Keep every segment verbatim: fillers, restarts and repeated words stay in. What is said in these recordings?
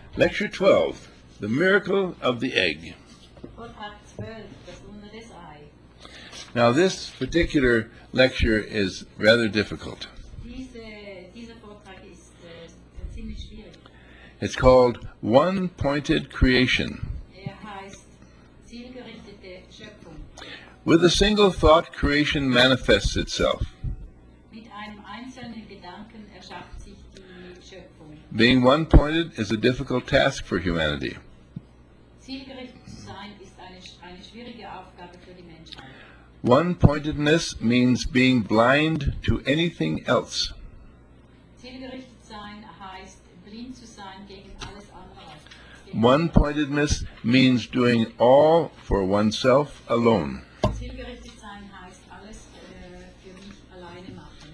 Lecture twelve, The Miracle of the Egg. Vortrag zwölf, das Wunder des Ei. Now this particular lecture is rather difficult. Diese, dieser Vortrag ist äh, ziemlich schwierig. It's called One-Pointed Creation. Er heißt zielgerichtete Schöpfung. With a single thought, creation manifests itself. Mit einem einzelnen Gedanken erschafft sich die Schöpfung. Being one-pointed is a difficult task for humanity. Zielgerichtet zu sein ist eine, eine schwierige Aufgabe für die Menschheit. One-pointedness means being blind to anything else. Zielgerichtet sein heißt, blind zu sein gegen alles andere. One-pointedness means doing all for oneself alone. Zielgerichtet sein heißt, alles äh, für mich alleine machen.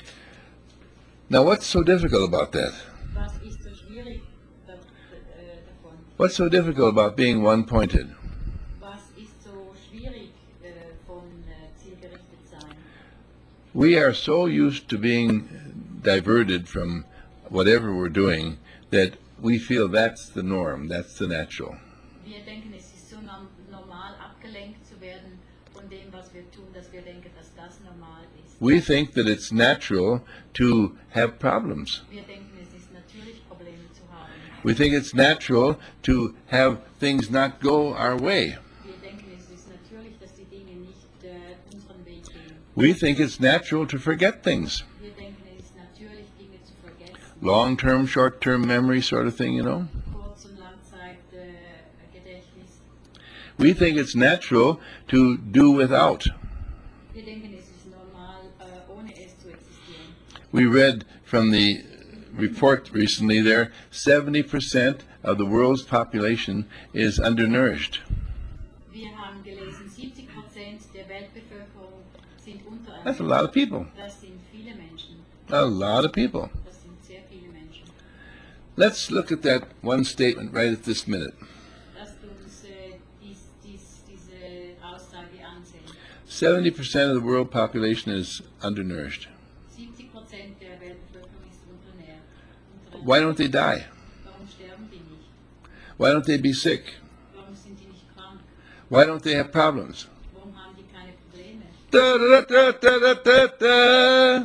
Now what's so difficult about that? Was ist so schwierig da, äh, davon? What's so difficult about being one-pointed? Was ist so schwierig äh, von äh, zielgerichtet sein? We are so used to being diverted from whatever we're doing that we feel that's the norm, that's the natural. Wir denken, es ist so norm normal abgelenkt zu werden von dem, was wir tun, dass wir denken, dass das normal ist. We think that it's natural to have problems. Wir denken, es ist natürlich, Probleme zu haben. We think it's natural to have things not go our way. Wir denken, es ist natürlich, dass die Dinge nicht äh, unseren Weg gehen. We think it's natural to forget things. Wir denken, es ist natürlich, Dinge zu vergessen. Long-term, short-term memory sort of thing, you know. Kurz- und Langzeitgedächtnis. We think it's natural to do without. Wir denken, es ist normal, äh, ohne es zu existieren. We read from the report recently there, seventy percent of the world's population is undernourished. Wir haben gelesen, siebzig Prozent der Weltbevölkerung sind unterernährt. That's a lot of people. Das sind viele Menschen. A lot of people. Das sind sehr viele Menschen. Let's look at that one statement right at this minute. Lasst uns äh, dies, dies, diese Aussage ansehen. seventy percent of the world population is undernourished. siebzig Prozent der Weltbevölkerung ist unterernährt. unterernährt. Why don't they die? Warum sterben die nicht? Why don't they be sick? Warum sind die nicht krank? Why don't they have problems? Warum haben die keine Probleme? Da, da, da, da, da, da, da.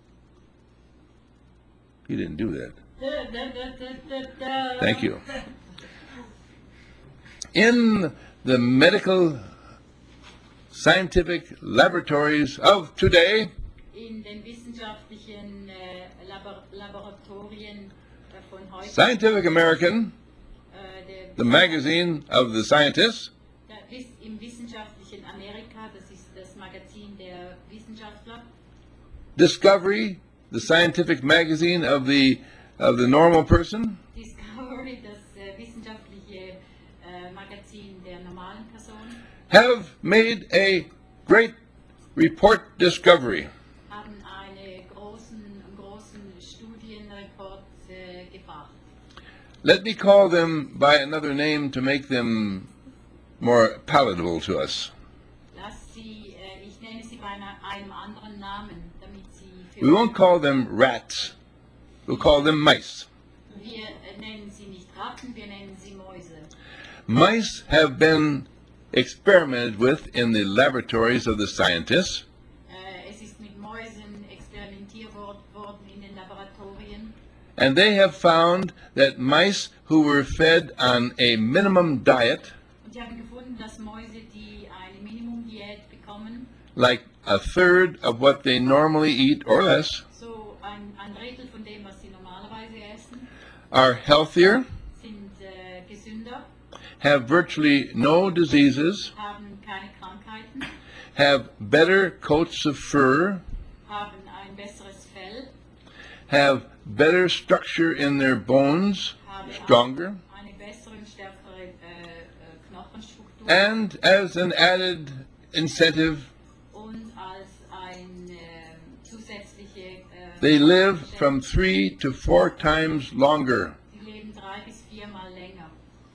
He didn't do that. Thank you. In the medical scientific laboratories of today, In den wissenschaftlichen äh, Labor Laboratorien äh, von heute, Scientific American, äh, der, the magazine of the scientists, der, Wiss- im wissenschaftlichen Amerika, das ist das Magazin der Wissenschaftler, Discovery, the scientific magazine of the of the normal person, Discovery, das äh, wissenschaftliche äh, Magazin der normalen Person, have made a great report discovery. haben einen großen, großen Studienreport äh, gebracht. Let me call them by another name to make them more palatable to us. Lass sie, äh, ich nenne sie bei einer, einem anderen Namen, damit sie für We won't call them rats. We'll call them mice. wir äh, nennen sie nicht Ratten, wir nennen sie Mäuse. Mice have been experimented with in the laboratories of the scientists, Äh, es ist mit Mäusen experimentiert wor- worden in den Laboratorien and they have found that mice who were fed on a minimum diet, und sie haben gefunden, dass Mäuse, die eine Minimumdiät bekommen, like a third of what they normally eat or less, so ein, ein Drittel von dem, was sie normalerweise essen, are healthier, sind äh, gesünder, have virtually no diseases, haben keine Krankheiten, have better coats of fur, haben ein besseres Fell, have better structure in their bones, haben stronger, eine bessere und stärkere äh, äh, Knochenstruktur and as an added incentive, und als ein äh, zusätzliche äh, they live from three to four times longer. Sie leben drei bis viermal länger.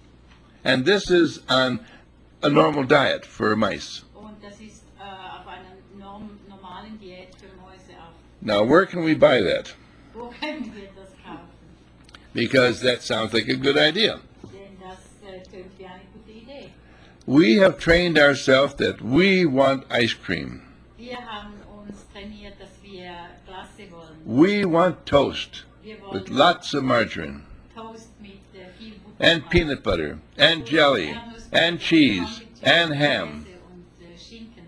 And this is on a normal diet for mice. Und das ist äh, auf einer norm normalen Diät für Mäuse auch. Now, where can we buy that? Wo können wir das kaufen? because that sounds like a good idea. Denn das äh, tönt wie eine gute Idee. We have trained ourselves that we want ice cream. Wir haben uns trainiert, dass wir Klasse wollen. We want toast Wir with wollen lots of margarine Toast mit äh, viel Butter and drauf. peanut butter and jelly and cheese and ham. Käse und äh, Schinken.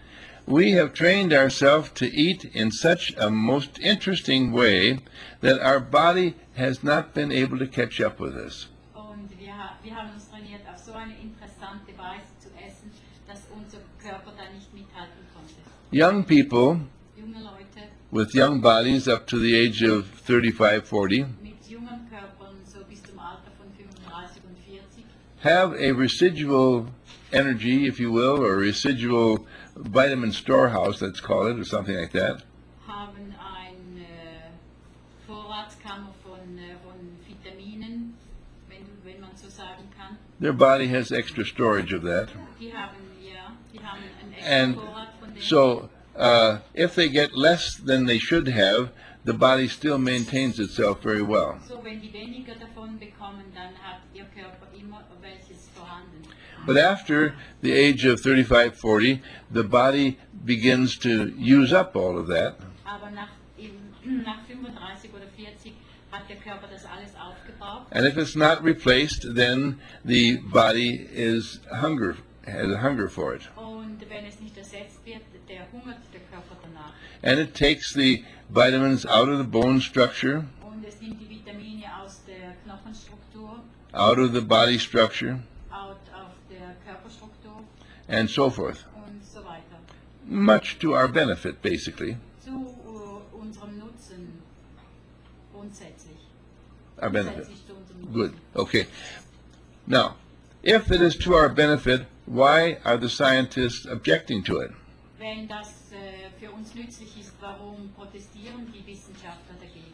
We have trained ourselves to eat in such a most interesting way that our body has not been able to catch up with us. Und wir, ha- wir haben uns trainiert, auf so eine interessante Weise zu essen, dass unser Körper da nicht mithalten konnte. Young people Junge Leute with young bodies up to the age of thirty-five, forty mit jungen Körpern, so bis zum Alter von fünfunddreißig und vierzig, have a residual energy, if you will, or residual vitamin storehouse, let's call it, or something like that, haben eine äh, Vorratskammer von, äh, von Vitaminen, wenn, du- wenn man so sagen kann. their body has extra storage of that. Die haben, ja, die haben einen extra And Vorrat von denen. so, uh, if they get less than they should have, the body still maintains itself very well. So, wenn die weniger davon bekommen, dann hat ihr Körper immer welches vorhanden. But after the age of thirty-five, forty, the body begins to use up all of that, Aber nach, im, nach fünfunddreißig oder vierzig hat der Körper das alles aufgebraucht. and if it's not replaced, then the body is hunger, has a hunger for it. Und wenn es nicht ersetzt wird, der hungert der Körper danach. And it takes the vitamins out of the bone structure, Und es nimmt die Vitamine aus der Knochenstruktur, out of the body structure, out auf der Körperstruktur and so forth. und so weiter. Much to our benefit, basically. Zu uh, unserem Nutzen grundsätzlich. Our benefit. Grundsätzlich zu unserem Nutzen. Good. Okay. Now, if it is to our benefit, why are the scientists objecting to it? Wenn das äh, für uns nützlich ist, warum protestieren die Wissenschaftler dagegen?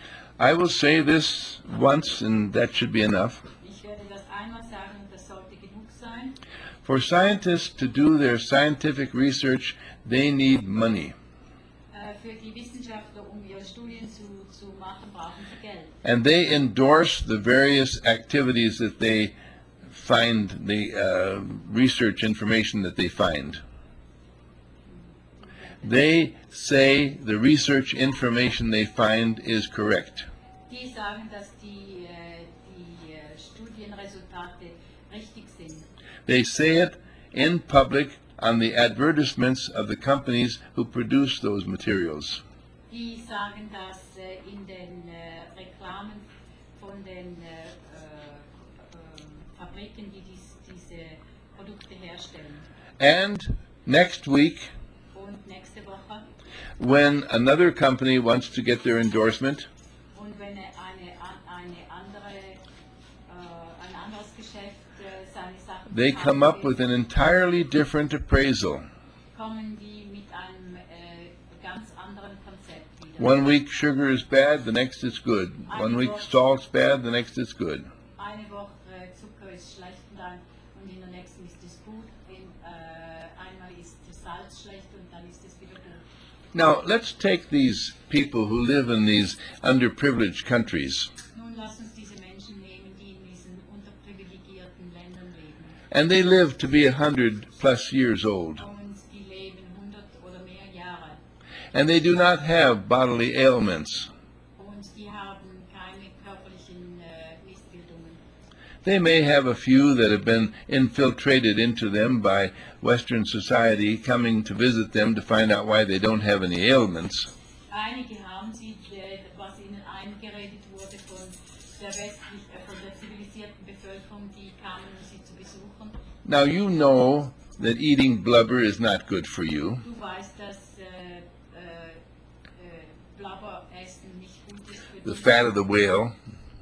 I will say this once, and that should be enough. Ich werde das einmal sagen und das sollte genug sein. For scientists to do their scientific research, they need money. Äh, für die Wissenschaftler, um ihre Studien zu, zu machen, brauchen sie Geld. And they endorse the various activities that they find, the uh, research information that they find. They say the research information they find is correct. Die sagen, dass die, äh, die äh, Studienresultate richtig sind. They say it in public on the advertisements of the companies who produce those materials. Die sagen das äh, in den äh, Reklamen von den äh, äh, äh, Fabriken, die dies, diese Produkte herstellen. And next week, Und nächste Woche, when another company wants to get their endorsement, und wenn eine, eine andere, äh, ein anderes Geschäft äh, seine Sachen they verkaufen come up will, with an entirely different appraisal. kommen die mit einem äh, ganz anderen Konzept wieder. One week sugar is bad, the next it's good. One week salt's bad, the next it's good. Eine Woche äh, Zucker ist schlecht und, dann, und in der nächsten ist es gut. In, äh, einmal ist das Salz schlecht und dann ist es wieder gut. Now, let's take these people who live in these underprivileged countries, Nun lass uns diese Menschen nehmen, die in diesen unterprivilegierten Ländern leben. and they live to be a hundred plus years old, Und die leben hundert oder mehr Jahre. and they do not have bodily ailments. Und die haben keine körperlichen äh, Missbildungen. They may have a few that have been infiltrated into them by Western society coming to visit them to find out why they don't have any ailments. Einige haben sie, äh, was ihnen eingeredet wurde von der westlich, äh, von der zivilisierten Bevölkerung, die kamen, um sie zu besuchen. Now, you know that eating blubber is not good for you. Du weißt, dass äh, äh, äh, Blubberessen nicht gut ist für The dich. fat of the whale.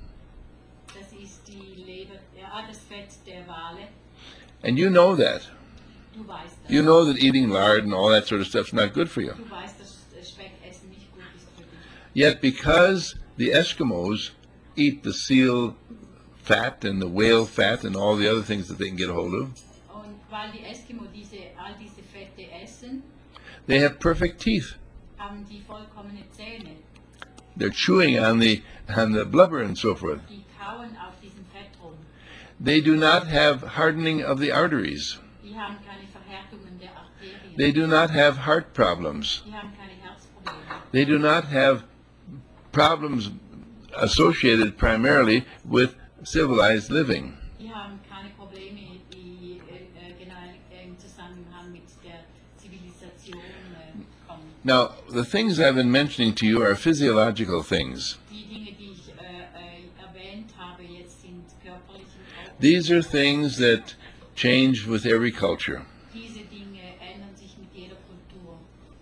Das ist die Leber, ja, das Fett der Wale. And you know that. Du weißt das. You know that eating lard and all that sort of stuff is not good for you. Du weißt, dass äh, Speckessen nicht gut ist für dich. Yet because the Eskimos eat the seal fat and the whale fat and all the other things that they can get a hold of, Und weil die Eskimo diese, all diese Fette essen, they have perfect teeth. haben die vollkommene Zähne. They're chewing on the on the blubber and so forth. Die kauen auf diesem Fett rum. They do not have hardening of the arteries. Die haben keine Verhärtungen der Arterien. They do not have heart problems. Die haben keine Herzprobleme. They do not have problems associated primarily with civilized living. Die haben keine Probleme, die äh, genau im Zusammenhang mit der Zivilisation äh, kommen. Now, the things I've been mentioning to you are physiological things. Die Dinge, die ich äh, äh, erwähnt habe, jetzt sind körperliche Aufgaben. These are things that change with every culture. Diese Dinge ändern sich mit jeder Kultur.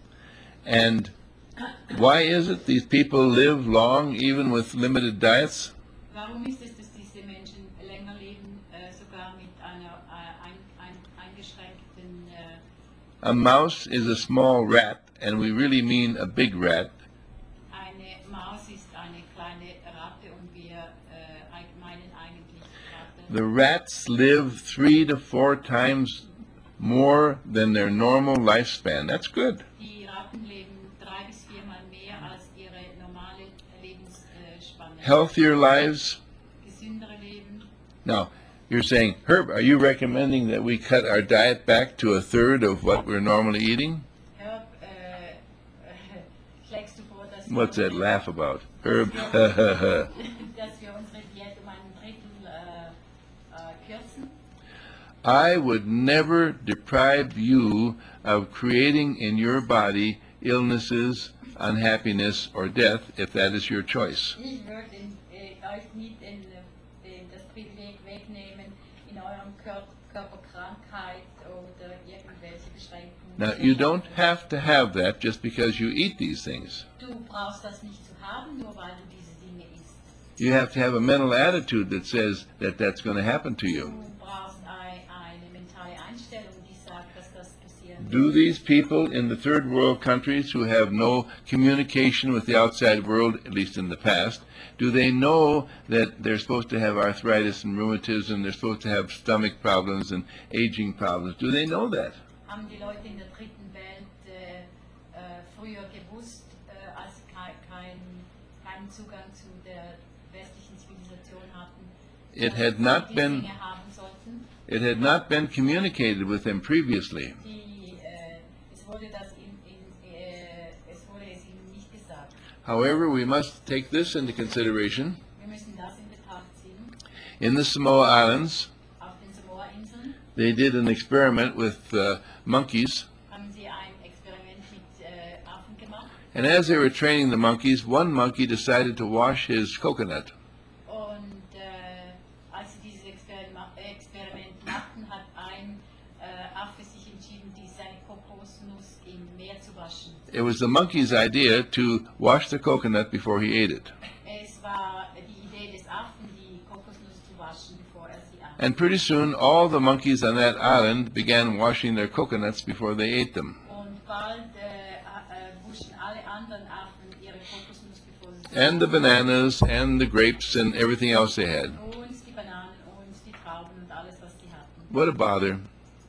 And why is it these people live long even with limited diets? Warum ist es, dass diese Menschen länger leben, äh, sogar mit einer äh, ein, ein, eingeschränkten äh, A mouse is a small rat, and we really mean a big rat. Eine Maus ist eine kleine Ratte und wir äh, eig- meinen eigentlich Ratte. The rats live three to four times more than their normal lifespan. That's good. Die Ratten leben drei bis viermal mehr als ihre normale Lebensspanne. Healthier lives. Gesündere Leben. Now, you're saying, Herb, are you recommending that we cut our diet back to a third of what we're normally eating? Herb, äh, äh, schlägst du vor, dass What's wir, that laugh about? Herb, dass wir unsere Diät um ein Drittel äh, äh, kürzen? I would never deprive you of creating in your body illnesses, unhappiness, or death if that is your choice. Ich würde äh, euch nicht den, den, das Privileg wegnehmen, in eurem Körper, Körper Krankheit oder irgendwelche Beschränkungen. Now, zu you don't haben. have to have that just because you eat these things. Du brauchst das nicht zu haben, nur weil du diese Dinge isst. You have to have a mental attitude that says that that's going to happen to you. Du brauchst ein, eine mentale Einstellung, die sagt, dass das passieren Do wird. these people in the third world countries who have no communication with the outside world, at least in the past, do they know that they're supposed to have arthritis and rheumatism, they're supposed to have stomach problems and aging problems? Do they know that? Haben die Leute in der dritten Welt äh, äh, früher gewusst, äh, als sie kei- kein, keinen Zugang zu der westlichen Zivilisation hatten, It dass had sie not diese been- Dinge haben sollten? It had not been communicated with them previously. Die, äh, es wurde das in, in, äh, es wurde es ihnen nicht gesagt. However, we must take this into consideration. Wir müssen das in Betracht ziehen. In the Samoa Islands, Auf den Samoa-Inseln they did an experiment with uh, monkeys, haben sie ein Experiment mit äh, Affen gemacht and as they were training the monkeys, one monkey decided to wash his coconut. und äh, als sie dieses Experiment, Experiment machten, hat ein äh, Affe sich entschieden, die seine Kokosnuss im Meer zu waschen. It was the monkey's idea to wash the coconut before he ate it. Es war die Idee des Affen, die Kokosnuss zu waschen, bevor er sie aß. And pretty soon, all the monkeys on that island began washing their coconuts before they ate them. Und bald äh, äh, wuschen alle anderen Affen ihre Kokosnuss, bevor sie sie And the aßen. bananas and the grapes and everything else they had. Und die Bananen und die Trauben und alles, was sie hatten. What a bother.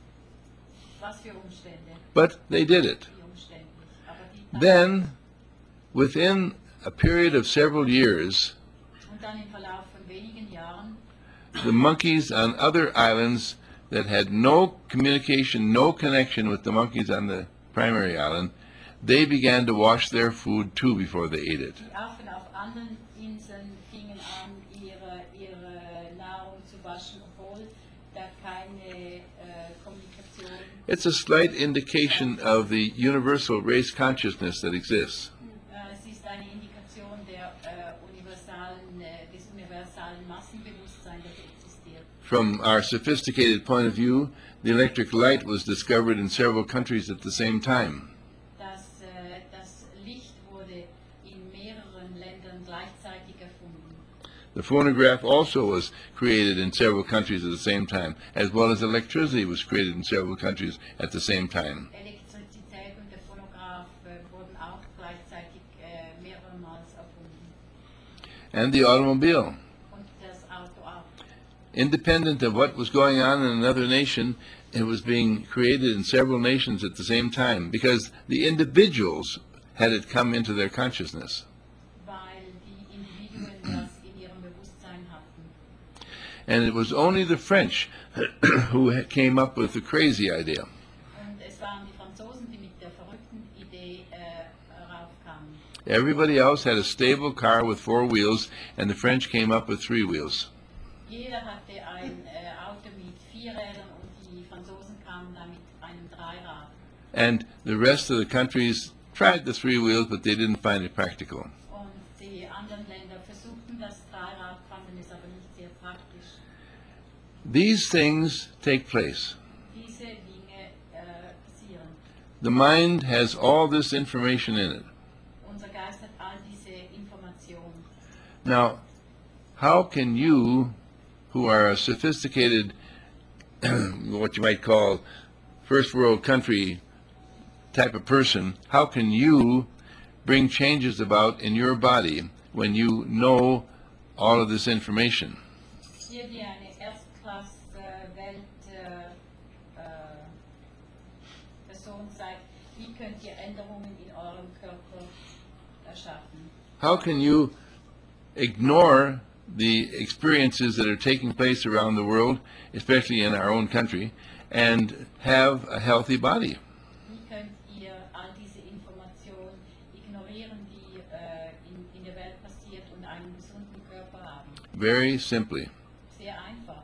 Was für Umstände, But they did it. wie umständlich. Aber die Then, within a period of several years, Und dann im Verlauf von wenigen Jahren the monkeys on other islands that had no communication, no connection with the monkeys on the primary island, they began to wash their food too before they ate it. die Affen auf anderen Inseln fingen an, ihre, ihre Nahrung zu waschen, obwohl da keine äh, Kommunikation. It's a slight indication of the universal race consciousness that exists. Äh, es ist eine Indikation der, äh, universalen, äh, des universalen Massenbewusstseins, das existiert. From our sophisticated point of view, the electric light was discovered in several countries at the same time. Das, äh, das Licht wurde in mehreren Ländern gleichzeitig erfunden. The phonograph also was created in several countries at the same time, as well as electricity was created in several countries at the same time. Elektrizität und der Phonograph äh, wurden auch gleichzeitig äh, mehrmals erfunden. And the automobile. Und das Auto auch. Independent of what was going on in another nation, it was being created in several nations at the same time because the individuals had it come into their consciousness. Weil die Individuen And it was only the French who ha- came up with the crazy idea. Und es waren die Franzosen, die mit der verrückten Idee äh, raufkamen. Everybody else had a stable car with four wheels, and the French came up with three wheels. Jeder hatte ein äh, Auto mit vier Rädern und die Franzosen kamen da mit einem Dreirad. And the rest of the countries tried the three wheels, but they didn't find it practical. Und die anderen Länder versuchten das Dreirad, fanden es aber nicht sehr praktisch. These things take place. Diese Dinge äh, passieren. The mind has all this information in it. Unser Geist hat all diese Informationen. Now, how can you, who are a sophisticated, what you might call first world country type of person, how can you bring changes about in your body when you know all of this information? Ihr, die eine Erstklass-Welt-Person seid, wie könnt ihr Änderungen in eurem Körper erschaffen? How can you ignore the experiences that are taking place around the world, especially in our own country, and have a healthy body? Wie könnt ihr all diese Informationen ignorieren, die äh, in, in der Welt passiert und einen gesunden Körper haben? Very simply, Sehr einfach.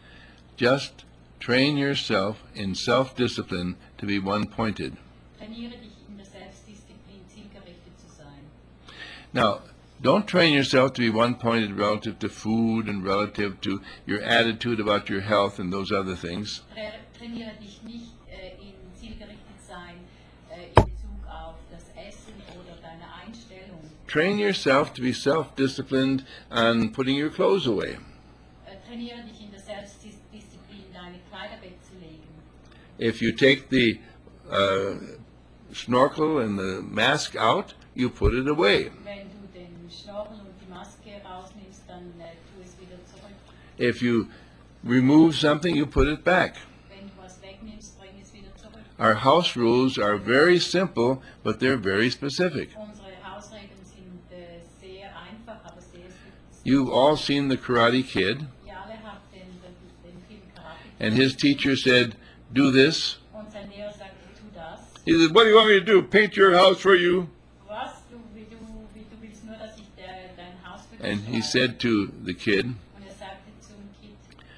just train yourself in self-discipline to be one-pointed. Trainiere dich in der Selbstdisziplin, zielgerichtet zu sein. Now, don't train yourself to be one-pointed relative to food and relative to your attitude about your health and those other things. Tra trainiere dich nicht äh, in zielgerichtet sein äh, in Bezug auf das Essen oder deine Einstellung. Train yourself to be self-disciplined on putting your clothes away. Äh, trainiere dich in der Selbstdisziplin, deine Kleider wegzulegen. If you take the uh, snorkel and the mask out, you put it away. Wenn du den Schnorchel und die Maske rausnimmst, dann äh, tu es wieder zurück. If you remove something, you put it back. Wenn du was wegnimmst, bring es wieder zurück. Our house rules are very simple, but they're very specific. Unsere Hausregeln sind äh, sehr einfach, aber sehr spezifik. You've all seen The Karate Kid, Ihr alle habt den, den, den Film Karate and his teacher said, do this. und sein Lehrer sagte, tu das. He said, what do you want me to do, paint your house for you? Was? Du, wie, du, wie, du willst nur, dass ich de, dein Haus für dich And he schreibe? said to the kid, Und er sagte zum Kind,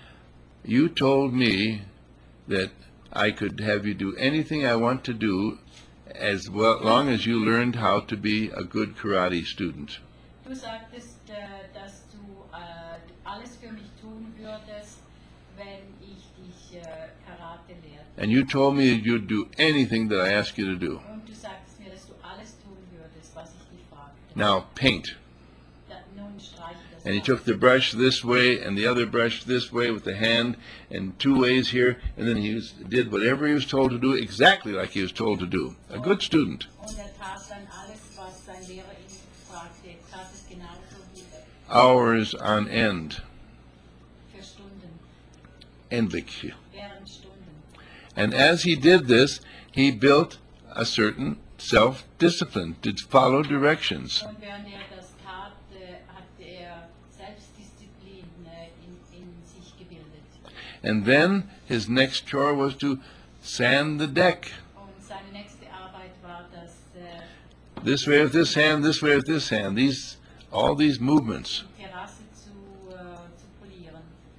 you told me that I could have you do anything I want to do as well, long as you learned how to be a good karate student. du sagtest, äh, dass du äh, alles für mich tun würdest, wenn ich dich äh, Karate lehrte. And you told me that you'd do anything that I asked you to do. Und du sagtest mir, dass du alles tun würdest, was ich dich fragte. Now paint. Da, nun streiche das And he aus. took the brush this way and the other brush this way with the hand and two ways here, and then he was, did whatever he was told to do exactly like he was told to do. A good student. Und er tat dann alles, was sein Lehrer ihm fragte. Er tat es genauso wie Hours on end. für Stunden, Endlich. während Stunden. And as he did this, he built a certain self-discipline to follow directions. Und während er das tat, äh, hat er Selbstdisziplin äh, in, in sich gebildet. And then his next chore was to sand the deck. Und seine nächste Arbeit war das äh, This way with this hand, this way with this hand. These, all these movements. die Terrasse zu, äh, zu polieren.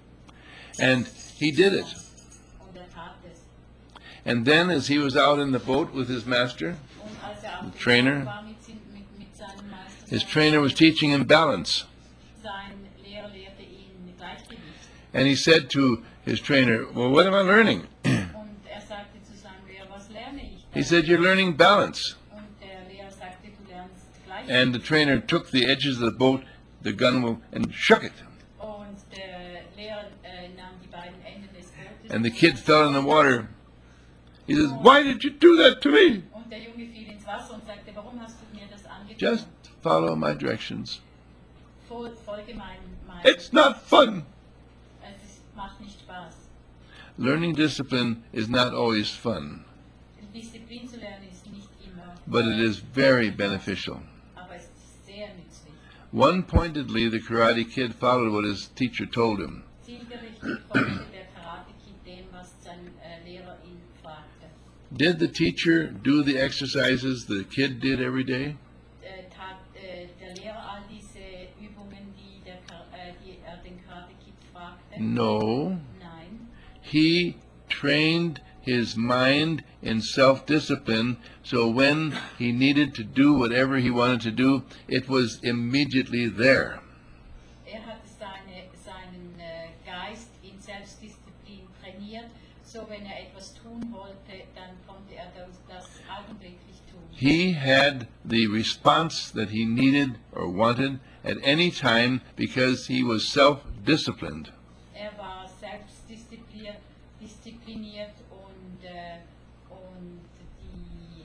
And he did it. Und er tat es. And then as he was out in the boat with his master, Und als er auf The dem trainer. Boot war mit, sin- mit, mit seinem Meister, his sein- trainer was teaching him balance. sein Lehrer lehrte ihn Gleichgewicht. And he said to his trainer, well, what am I learning? Und er sagte zu seinem Lehrer, was lerne ich He denn? said, you're learning balance. Und der Lehrer sagte, du lernst Gleichgewicht. And the trainer took the edges of the boat, the gunwale, and shook it. Und der Lehrer äh, nahm die beiden Enden des Bootes. And the kid fell in the water. He says, why did you do that to me? Und der Junge fiel ins Wasser und sagte, warum hast du mir das angetan? Just follow my directions. Fol folge meinem mein, It's not fun. Es ist, macht nicht Spaß. Learning discipline is not always fun, Disziplin zu lernen ist nicht immer, but it is very beneficial. aber es ist sehr nützlich. One-pointedly, the Karate Kid followed what his teacher told him. Zielgerichtet folgte der Karate Kid dem, was sein äh, Lehrer ihn fragte. Did the teacher do the exercises the kid did every day? Äh, tat äh, der Lehrer all diese Übungen, die, der, Kar- äh, die er den Karate Kid fragte? No. Nein. He trained his mind in self-discipline, so when he needed to do whatever he wanted to do, it was immediately there. Er hatte seine, seinen äh, Geist in Selbstdisziplin trainiert, so wenn er etwas tun wollte, dann konnte er das, das augenblicklich tun. He had the response that he needed or wanted at any time because he was self-disciplined. Er war selbstdiszipliniert diszipliniert und, äh, und die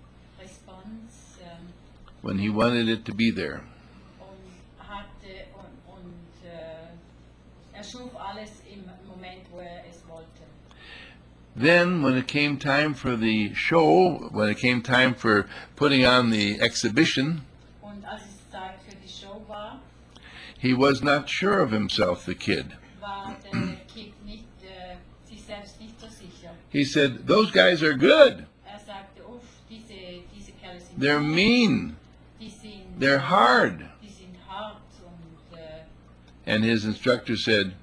Response ähm, When he wanted it to be there. und hatte und, und äh, er schuf alles im Moment, wo er es wollte. Then, when it came time for the show, when it came time for putting on the exhibition, Und als es Zeit für die Show war, he was not sure of himself, the kid. war der Kid nicht, äh, sich selbst nicht so sicher. He said, "Those guys are good. Er sagte, uff, diese, diese Kerle sind They're gut, mean. die sind, They're hard." die sind hart und, äh, And his instructor said,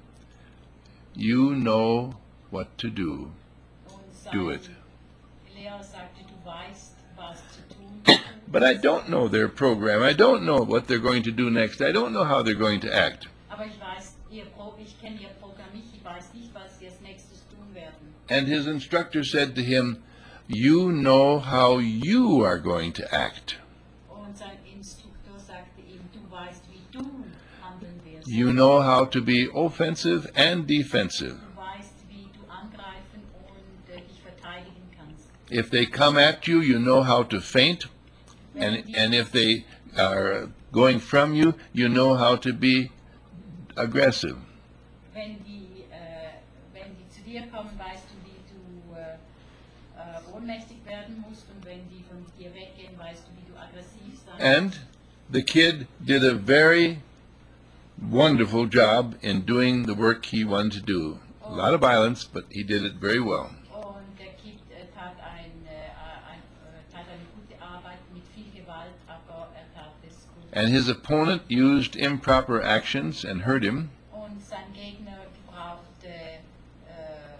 "You know what to do. und sein Do it." Lehrer sagte, du weißt, was zu tun. But I don't know their program. I don't know what they're going to do next. I don't know how they're going to act. Aber ich weiß, ihr Pro, ich kenne ihr Programm nicht, ich weiß nicht, was sie als nächstes tun werden. And his instructor said to him, "You know how you are going to act. Und sein Instruktor sagte ihm, du weißt, wie du handeln wirst. You know how to be offensive and defensive. Du weißt, wie du angreifen und äh, dich verteidigen kannst. If they come at you, you know how to feint. Wenn And, die, and if they are going from you, you know how to be aggressive." wenn, die, äh, wenn die zu dir kommen, weißt du, wie du äh, äh, ohnmächtig werden musst. Und wenn die von dir weggehen, weißt du, wie du aggressiv sein And the kid did a very wonderful job in doing the work he wanted to do. A lot of violence, but he did it very well. Und der Kid äh, tat, ein, äh, ein, äh, tat eine gute Arbeit mit viel Gewalt, aber er tat es gut. And his opponent used improper actions and hurt him. Und sein Gegner gebrauchte äh,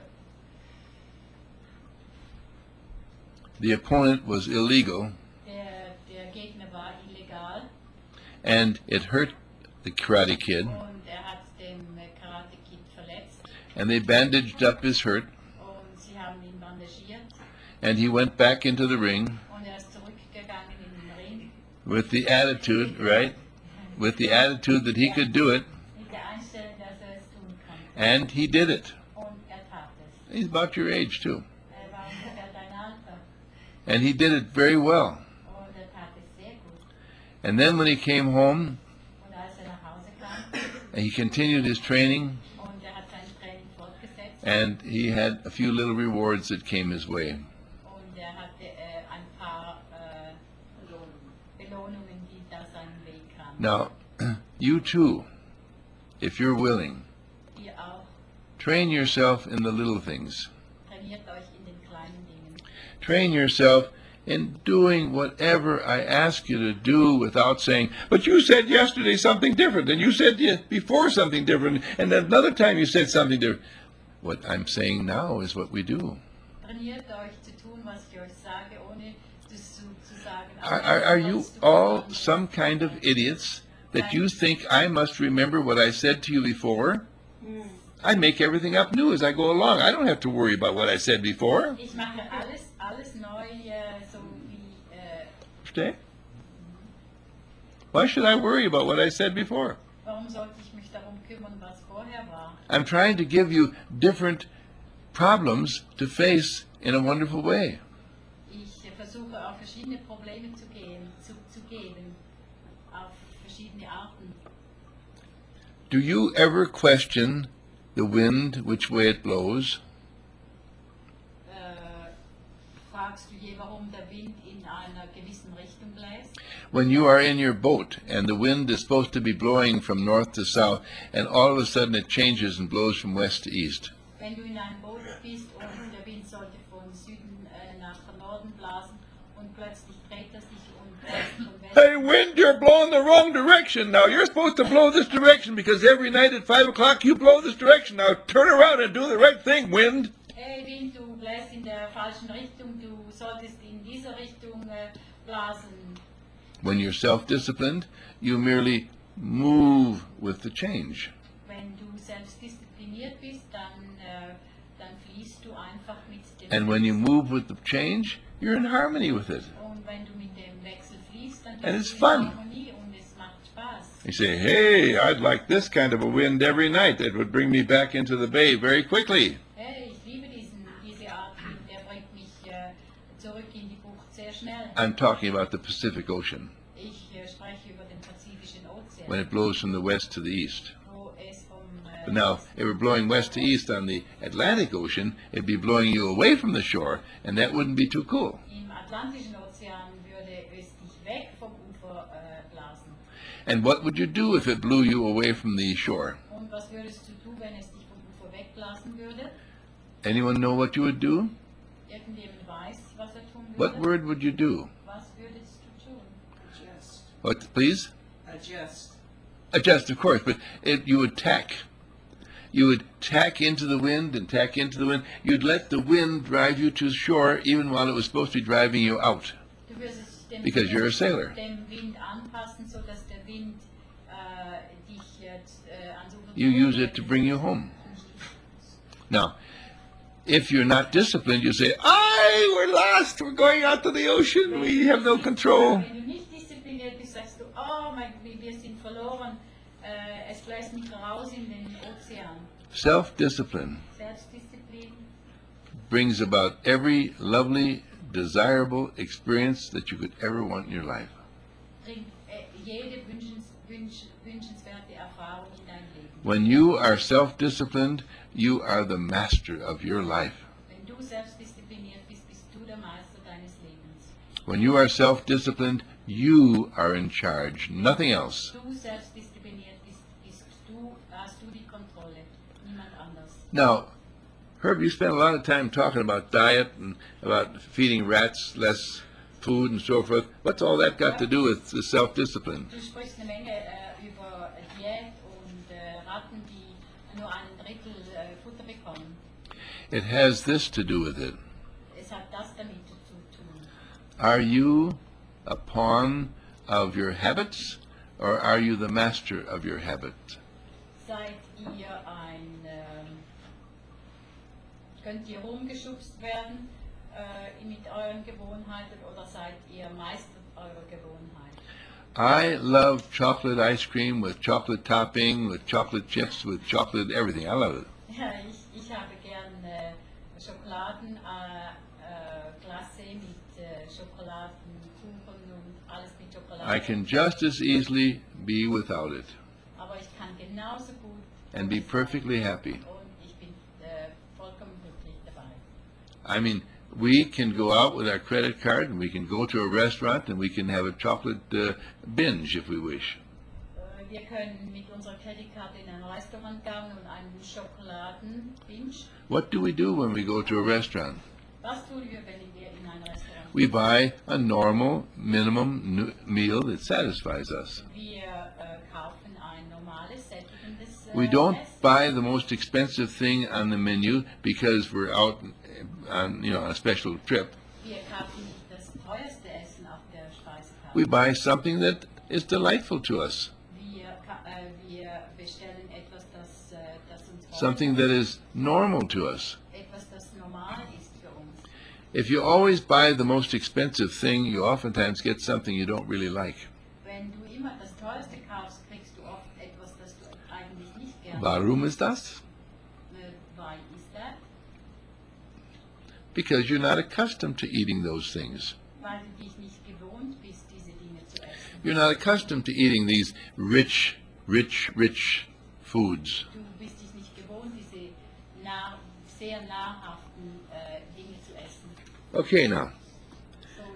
The opponent was illegal, der, der Gegner war illegal and it hurt the Karate Kid. und er hat den äh, Karate Kid verletzt And they bandaged up his hurt, und sie haben ihn bandagiert and he went back into the ring und er ist zurückgegangen in den Ring with the attitude, right? With the attitude that he could do it, mit der Einstellung, dass er es tun kann. and he did it. Und er tat es. He's about your age, too. Er war ungefähr dein Alter And he did it very well. und er tat es sehr gut. And then when he came home, Und als er nach Hause kam he continued his training, und er hat sein Training fortgesetzt and he had a few little rewards that came his way. und er hatte äh, ein paar äh, Belohnungen, die da seinen Weg kamen. Now, you too, if you're willing, Ihr auch, train yourself in the little things. trainiert euch in den kleinen Dingen. Train yourself in doing whatever I ask you to do without saying, "But you said yesterday something different, and you said ye- before something different, and another time you said something different." What I'm saying now is what we do. Trainiert euch zu tun, was ich euch sage, ohne das zu, zu sagen. Are, are, are you all some kind of idiots that you think I must remember what I said to you before? I make everything up new as I go along. I don't have to worry about what I said before. Ich mache alles, alles neu, äh, so wie, äh, Understand? Why should I worry about what I said before? warum sollte ich mich darum kümmern, was vorher war? I'm trying to give you different problems to face in a wonderful way. Ich äh, versuche auf verschiedene Probleme zu gehen, zu, zu geben, auf verschiedene Arten. Do you ever question the wind, which way it blows? Äh, frag, fragst du je, warum der Wind in einer gewissen Richtung bläst? When you are in your boat and the wind is supposed to be blowing from north to south, and all of a sudden it changes and blows from west to east. Wenn du in einem Boot bist und der Wind sollte von Süden äh, nach Norden blasen und plötzlich dreht er sich und bläst von Westen. Hey, wind, you're blowing the wrong direction. Now, you're supposed to blow this direction because every night at five o'clock you blow this direction. Now, turn around and do the right thing, wind. Hey Wind, du bläst in der falschen Richtung, du solltest in dieser Richtung äh, blasen. When you're self-disciplined, you merely move with the change. Wenn du selbstdiszipliniert bist, dann, äh, dann fließt du einfach mit dem And when you Wechsel. move with the change, you're in harmony with it. Und wenn du mit dem Wechsel fließt, dann And bist it's du in fun. Harmonie und es macht Spaß. You say, hey, I'd like this kind of a wind every night. It would bring me back into the bay very quickly. Hey, ich liebe diesen, diese Art Wind, der bringt mich äh, zurück in die Bucht sehr schnell. I'm talking about the Pacific Ocean, Ich äh, spreche über den Pazifischen Ozean, when it blows from the west to the east. wo es vom äh, But now, if it were blowing west to east on the Atlantic Ocean, it'd be blowing you away from the shore, and that wouldn't be too cool. im Atlantischen Ozean würde es dich weg vom Ufer äh, blasen. And what would you do if it blew you away from the shore? Und was würdest du tun, wenn es dich vom Ufer wegblasen würde? Anyone know what you would do? Irgendjemand weiß, was er tun würde? What word would you do? Was würdest du tun? Adjust. What, please? Adjust. Adjust, of course, but it, you would tack. You would tack into the wind and tack into the wind. You'd let the wind drive you to shore even while it was supposed to be driving you out. Du würdest dem, Because you're a sailor. dem Wind anpassen, sodass der Wind äh, dich jetzt, äh, ans Ufer You use it to bring you home. Now, if you're not disciplined, you say, "Aye, we're lost. We're going out to the ocean. We have no control." Wenn du nicht diszipliniert bist, sagst du, oh mein, wir sind verloren, äh, es bläst mich raus in den Ozean. Self-discipline Selbstdisziplin brings about every lovely, desirable experience that you could ever want in your life. bringt äh, jede wünschens, wünsch, wünschenswerte Erfahrung in dein Leben. When you are self-disciplined, you are the master of your life. Wenn du selbstdiszipliniert bist, bist du der Meister deines Lebens. When you are self-disciplined, you are in charge, nothing else. Du selbstdiszipliniert bist, bist du, hast du die Kontrolle, niemand anders. Now, Herb, you spent a lot of time talking about diet and about feeding rats less food and so forth. What's all that got to do with the self-discipline? Du sprichst eine Menge äh, über Diät und äh, Ratten, die nur ein Drittel äh, Futter bekommen. It has this to do with it. Es hat das damit zu tun. Are you a pawn of your habits, or are you the master of your habit? Seid ihr ein, ähm, könnt ihr rumgeschubst werden äh, mit euren Gewohnheiten oder seid ihr Meister eurer Gewohnheit? I love chocolate ice cream with chocolate topping, with chocolate chips, with chocolate everything. I love it. Ja, ich, ich habe gern äh, Schokoladen, äh, äh, Glace mit äh, Schokoladenkuchen und alles mit Schokolade. I can just as easily be without it Aber ich kann genauso gut and be perfectly happy. und ich bin äh, vollkommen glücklich dabei. I mean, we can go out with our credit card and we can go to a restaurant and we can have a chocolate uh, binge if we wish. Äh, wir können mit unserer Kreditkarte in ein Restaurant gehen und einen Schokoladen-Binge. What do we do when we go to a restaurant? Was tun wir, wenn wir in ein Restaurant We buy a normal minimum nu- meal that satisfies us. Wir äh, kaufen ein normales, sättigendes äh, We don't Essen. buy the most expensive thing on the menu because we're out on, you know, a special trip. Wir kaufen nicht das teuerste Essen auf der Speisekarte. We buy something that is delightful to us, Wir, ka- äh, wir bestellen etwas, das, äh, das uns freut. something that is normal to us. Etwas, das normal ist für uns. If you always buy the most expensive thing, you oftentimes get something you don't really like. Wenn du immer das teuerste kaufst, kriegst du oft etwas, das du eigentlich nicht gerne Warum ist das? Äh, Why is that? Because you're not accustomed to eating those things. Weil du dich nicht gewohnt bist, diese Dinge zu essen. You're not accustomed to eating these rich, rich, rich foods. Du bist dich nicht gewohnt, diese nah, sehr nahrhaften äh, Dinge zu essen. Okay, now,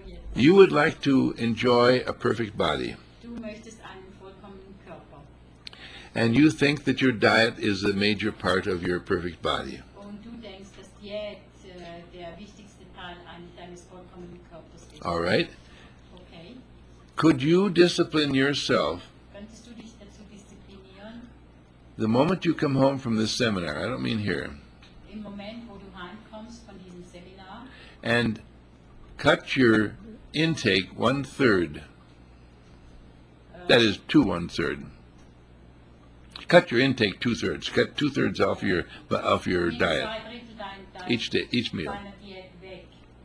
wird. You would like to enjoy a perfect body, Du möchtest einen vollkommenen Körper. and you think that your diet is a major part of your perfect body. Und du denkst, dass Diät äh, der wichtigste Teil ein- deines vollkommenen Körpers ist. All right? Okay. Could you discipline yourself Könntest du dich dazu disziplinieren, the moment you come home from this seminar? I don't mean here. im Moment, wo du heimkommst von diesem Seminar, And cut your intake one third. That is, to one third. Cut your intake two thirds. Cut two thirds off your off your nimm diet zwei Drittel dein, dein, each day, each meal. deiner Diät weg.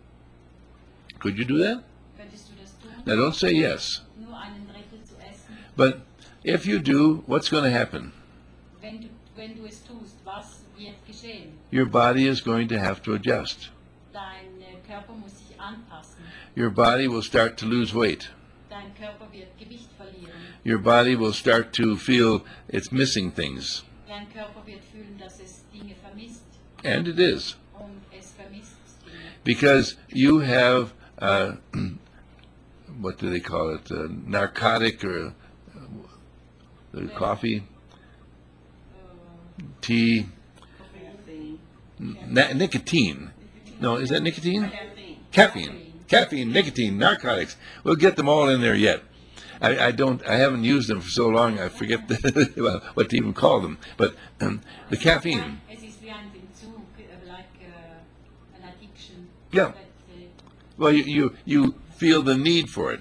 Could you do that? Könntest du das tun? Now, don't say yes. Nur einen Drittel zu essen? But if you do, what's going to happen? Wenn du, wenn du es tust, was wird geschehen? Your body is going to have to adjust. Dein äh, Körper muss sich anpassen. Your body will start to lose weight. Dein Körper wird Gewicht verlieren. Your body will start to feel it's missing things. Dein Körper wird fühlen, dass es Dinge vermisst. And it is. Und es vermisst Dinge. Because you have, uh, what do they call it, uh, narcotic or uh, the coffee, Äh, tea, Caffeine. n- nicotine. No, is that nicotine? Caffeine. Caffeine. Caffeine, nicotine, narcotics. We'll get them all in there yet. I, I don't, I haven't used them for so long, I forget the, well, what to even call them. But um, the caffeine, Es ist wie ein Entzug, äh, like uh, an addiction. Yeah. That, uh, well, you, you, you feel the need for it.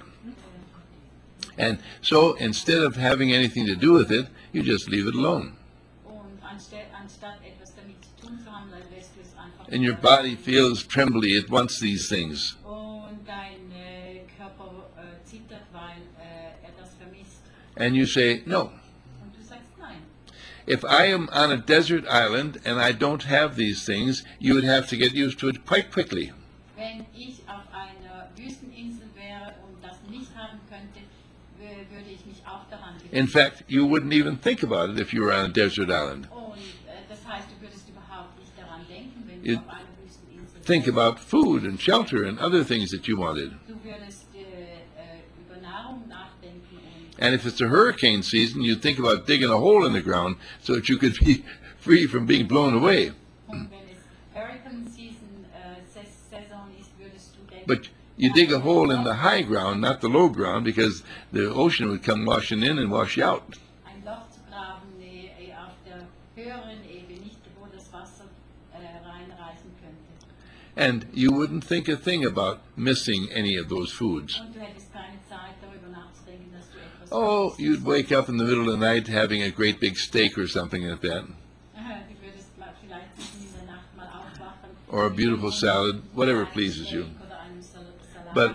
And so instead of having anything to do with it, you just leave it alone. Und anstatt, anstatt etwas damit zu tun zu haben, dann lässt du es einfach. And your wieder body liegen. feels trembly, it wants these things. Und dein äh, Körper äh, zittert, weil äh, er das vermisst. And you say, no, Und du sagst nein. if I am on a desert island and I don't have these things, you would have to get used to it quite quickly. Wenn ich auf einer Wüsteninsel wäre und das nicht haben könnte, wö- würde ich mich auch daran gewöhnen. In fact, you wouldn't even think about it if you were on a desert island. Und äh, das heißt, du würdest überhaupt nicht daran denken, wenn You du auf einer Wüsteninsel Think wärst. about food and shelter and other things that you wanted. Du würdest äh, äh, über Nahrung nachdenken und And if it's a hurricane season, you'd think about digging a hole in the ground so that you could be free from being blown away. Und wenn es Hurricane Season äh, Sais- Saison ist, würdest du denken, But you dig a hole in the high ground, not the low ground, because the ocean would come washing in and wash you out. ein Loch zu graben äh, äh, auf der höheren Ebene, nicht wo das Wasser äh, reinreißen könnte. And you wouldn't think a thing about missing any of those foods. Und du hättest keine Zeit darüber nachzudenken, dass du etwas Oh, vermisst. you'd wake up in the middle of the night having a great big steak or something like that, Aha, du würdest mal vielleicht mitten in der Nacht mal aufwachen. or a beautiful und salad, whatever einem pleases you. Steak oder einem Sal- Salat. But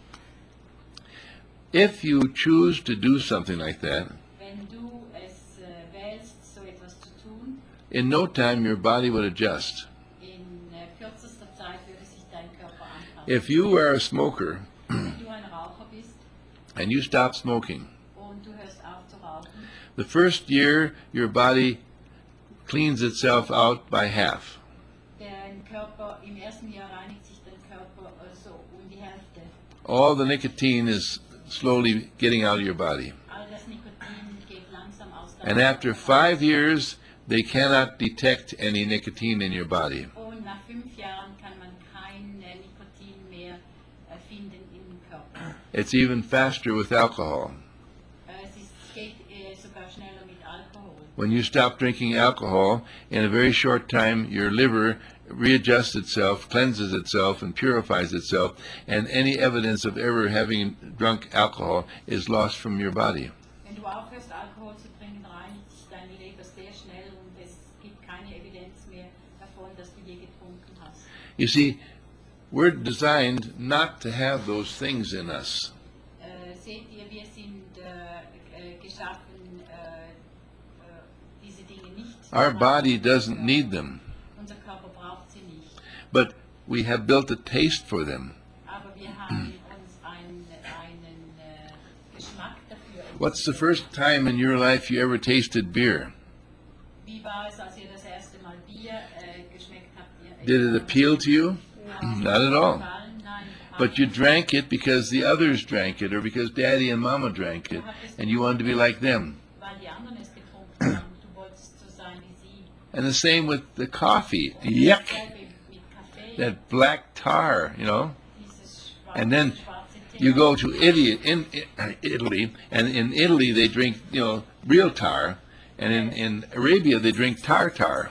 if you choose to do something like that, Wenn du es äh, wählst, so etwas zu tun, in no time your body would adjust. in äh, kürzester Zeit würde sich dein Körper anpassen. If you are a smoker Wenn du ein Raucher bist and you stop smoking, und du hörst auf zu rauchen, the first year your body cleans itself out by half. dein Körper, im ersten Jahr reinigt sich dein Körper äh, so um die Hälfte. All the nicotine is slowly getting out of your body. All das Nikotin geht langsam aus And after five years, they cannot detect any nicotine in your body. Und nach fünf Jahren kann man kein äh, Nikotin mehr äh, finden im Körper. It's even faster with alcohol. Äh, es ist, geht äh, sogar schneller mit Alkohol. When you stop drinking alcohol, in a very short time, your liver readjusts itself, cleanses itself, and purifies itself, and any evidence of ever having drunk alcohol is lost from your body. Wenn du aufhörst, Alkohol zu trinken, reinigt sich deine Leber sehr schnell und es gibt keine Evidenz mehr davon, dass du je getrunken hast. You see, we're designed not to have those things in us. Äh, seht ihr, wir sind äh, äh, geschaffen, äh, äh, diese Dinge nicht. zu Our haben. body doesn't need them, Unser Körper braucht sie nicht. but we have built a taste for them. Aber wir haben uns einen, einen äh, Geschmack dafür. What's the first time in your life you ever tasted beer? Wie war es, als ihr das erste Mal Bier äh, geschmeckt habt? Ihr Did it appeal to you? Not at all. Gefallen? Nein. But you drank it because the others drank it, or because Daddy and Mama drank it, and you wanted to be like them. Weil die anderen es getrunken haben. Du wolltest so sein wie sie. And the same with the coffee. Yuck! Dasselbe mit Kaffee. That black tar, you know. Dieses And then schwarze, schwarze you Tee. go to Italy, in I- Italy, and in Italy they drink, you know, real tar, and in, in Arabia they drink tartar.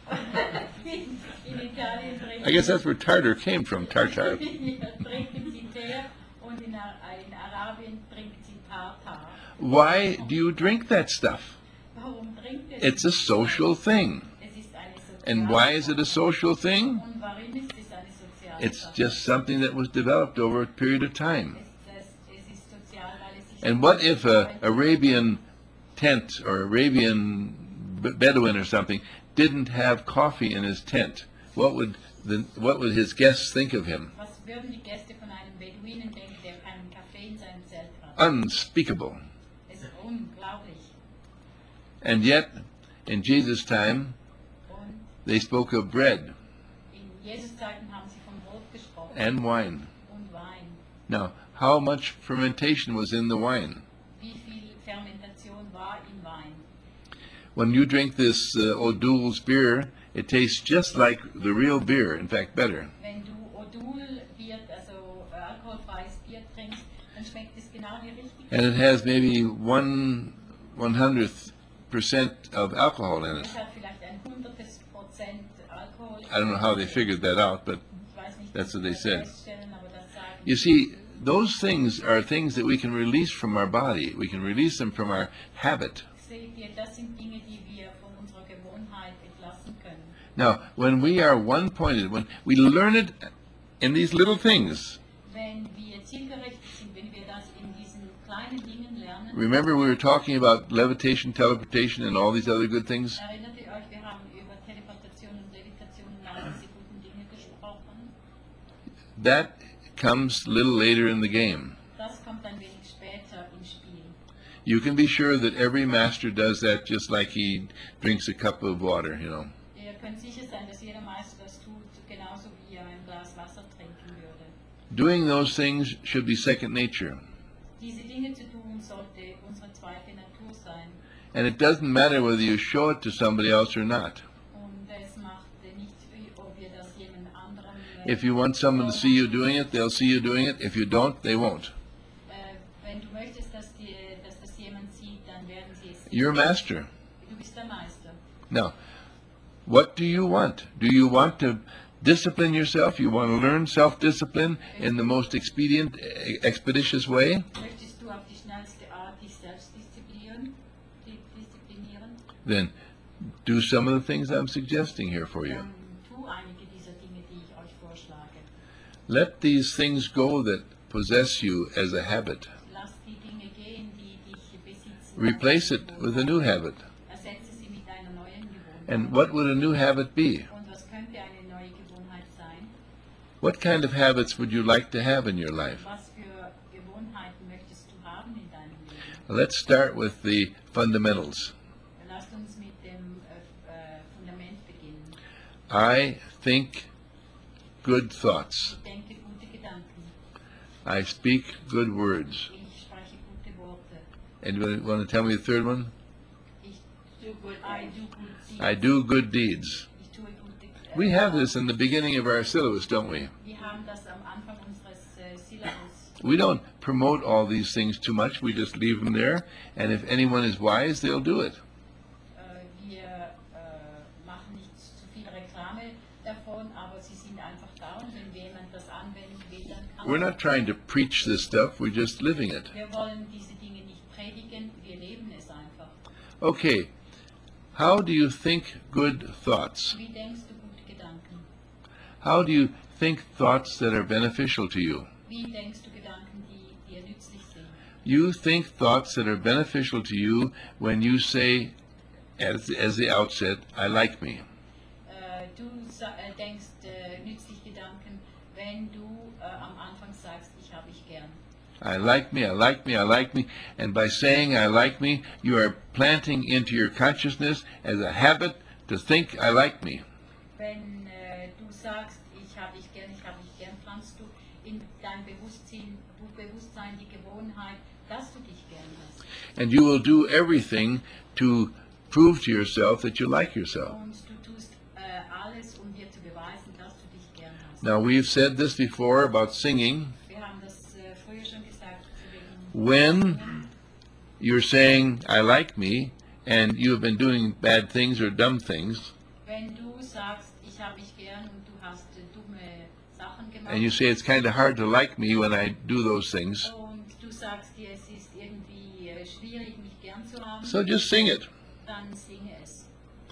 In Italien trinken I guess that's where tartar came from, tartar. trinken sie Tee und in, Ar- in Arabien trinken sie Tartar. Why do you drink that stuff? Warum trinkt es? It's a social thing. Es ist eine soziale And why is it a social thing? Und warum ist es eine soziale It's Sache? just something that was developed over a period of time. Es, es, es ist sozial, weil es sich And what if a Arabian tent or Arabian B- Bedouin or something didn't have coffee in his tent? What would the what would his guests think of him? Was würden die Gäste von einem Beduinen denken, der keinen Kaffee in seinem Zelt hat? Unspeakable. Es ist unglaublich. And yet, in Jesus' time, Und they spoke of bread in Jesus Zeiten haben sie vom Brot gesprochen and wine. und Wein. Now, how much fermentation was in the wine? Wie viel Fermentation war im Wein? When you drink this uh, O'Doul's beer, it tastes just like the real beer, in fact, better. Wenn du Odul Bier, also äh, alkoholfreies Bier trinkst, dann schmeckt es genau wie richtig. And it has maybe one one hundredth percent of alcohol in it. Es hat vielleicht ein hundertes Prozent Alkohol. I don't know how they figured that out, but Ich weiß nicht, that's wie what they sie das said. feststellen, aber das sagen you sie. see, those things are things that we can release from our body. We can release them from our habit. Seht ihr, das sind Dinge, die wir von unserer Gewohnheit entlassen können. Now, when we are one-pointed, when we learn it in these little things, Wenn wir zielgerichtet sind, wenn wir das in diesen kleinen Dingen lernen, remember we were talking about levitation, teleportation, and all these other good things? erinnert ihr euch, wir haben über Teleportation und Levitation und all diese guten Dinge gesprochen. That comes a little later in the game. Das kommt ein wenig später im Spiel. You can be sure that every master does that just like he drinks a cup of water, you know. Ihr könnt sicher sein, dass jeder Meister das tut, genauso wie er ein Glas Wasser trinken würde. Doing those things should be second nature. Diese Dinge zu tun, sollte unsere zweite Natur sein. And it doesn't matter whether you show it to somebody else or not. Und es macht äh, nicht, ob wir das jemand anderem... äh, If you want someone to see you doing it, they'll see you doing it. If you don't, they won't. Äh, wenn du möchtest, dass, die, dass das jemand sieht, dann werden sie es sehen. You're a master. Du bist der Meister. Now, what do you want? Do you want to discipline yourself? You want to learn self-discipline in the most expedient, eh, expeditious way? Möchtest du auf die schnellste Art dich selbst disziplinieren? di- disziplinieren? Then do some of the things I'm suggesting here for you. Dann tu einige dieser Dinge, die ich euch vorschlage. Let these things go that possess you as a habit. Lass die Dinge gehen, die dich besitzen. Replace it with a new habit. Ersetze sie mit einer neuen Gewohnheit. And what would a new habit be? Und was könnte eine neue Gewohnheit sein? What kind of habits would you like to have in your life? Was für Gewohnheiten möchtest du haben in deinem Leben? Let's start with the fundamentals. Lasst uns mit dem äh, äh, Fundament beginnen. I think good thoughts. Ich denke gute Gedanken. I speak good words. Ich spreche gute Worte. And you want to tell me the third one? Ich do good, I do good deeds. I do good deeds. Ich tue gute äh, We have this in the beginning of our syllabus, don't we? Wir haben das am Anfang unseres äh, Syllabus. We don't promote all these things too much. We just leave them there. And if anyone is wise, they'll do it. Äh, wir äh, machen nicht zu viel Reklame davon, aber sie sind einfach da und wenn jemand das anwenden will, dann kann We're er- not trying to preach this stuff. We're just living it. Wir wollen diese Dinge nicht predigen, wir leben es einfach. Okay. How do you think good thoughts? Wie denkst du gute Gedanken? How do you think thoughts that are beneficial to you? Wie denkst du Gedanken, die dir nützlich sind? You think thoughts that are beneficial to you when you say, as, as the outset, I like me. Äh, du sa- äh, denkst äh, nützlich Gedanken, wenn du äh, am Anfang sagst, ich habe dich gern. I like me, I like me, I like me. And by saying I like me, you are planting into your consciousness as a habit to think I like me. Wenn äh, du sagst, ich ich habe dich gern, ich habe dich gern, pflanzt du in dein Bewusstsein, Bewusstsein die Gewohnheit, dass du dich gern hast. And you will do everything to prove to yourself that you like yourself. Und du tust äh, alles, um dir zu beweisen, dass du dich gern hast. Now, we've said this before about singing. Wir haben das äh, früher schon gesagt, zu wegen When you're saying, I like me, and you have been doing bad things or dumb things, wenn du sagst, ich habe mich gern und du hast äh, dumme Sachen gemacht. and you say it's kind of hard to like me when I do those things, Und du sagst dir, es ist irgendwie äh, schwierig, mich gern zu haben, so just sing it. dann singe es.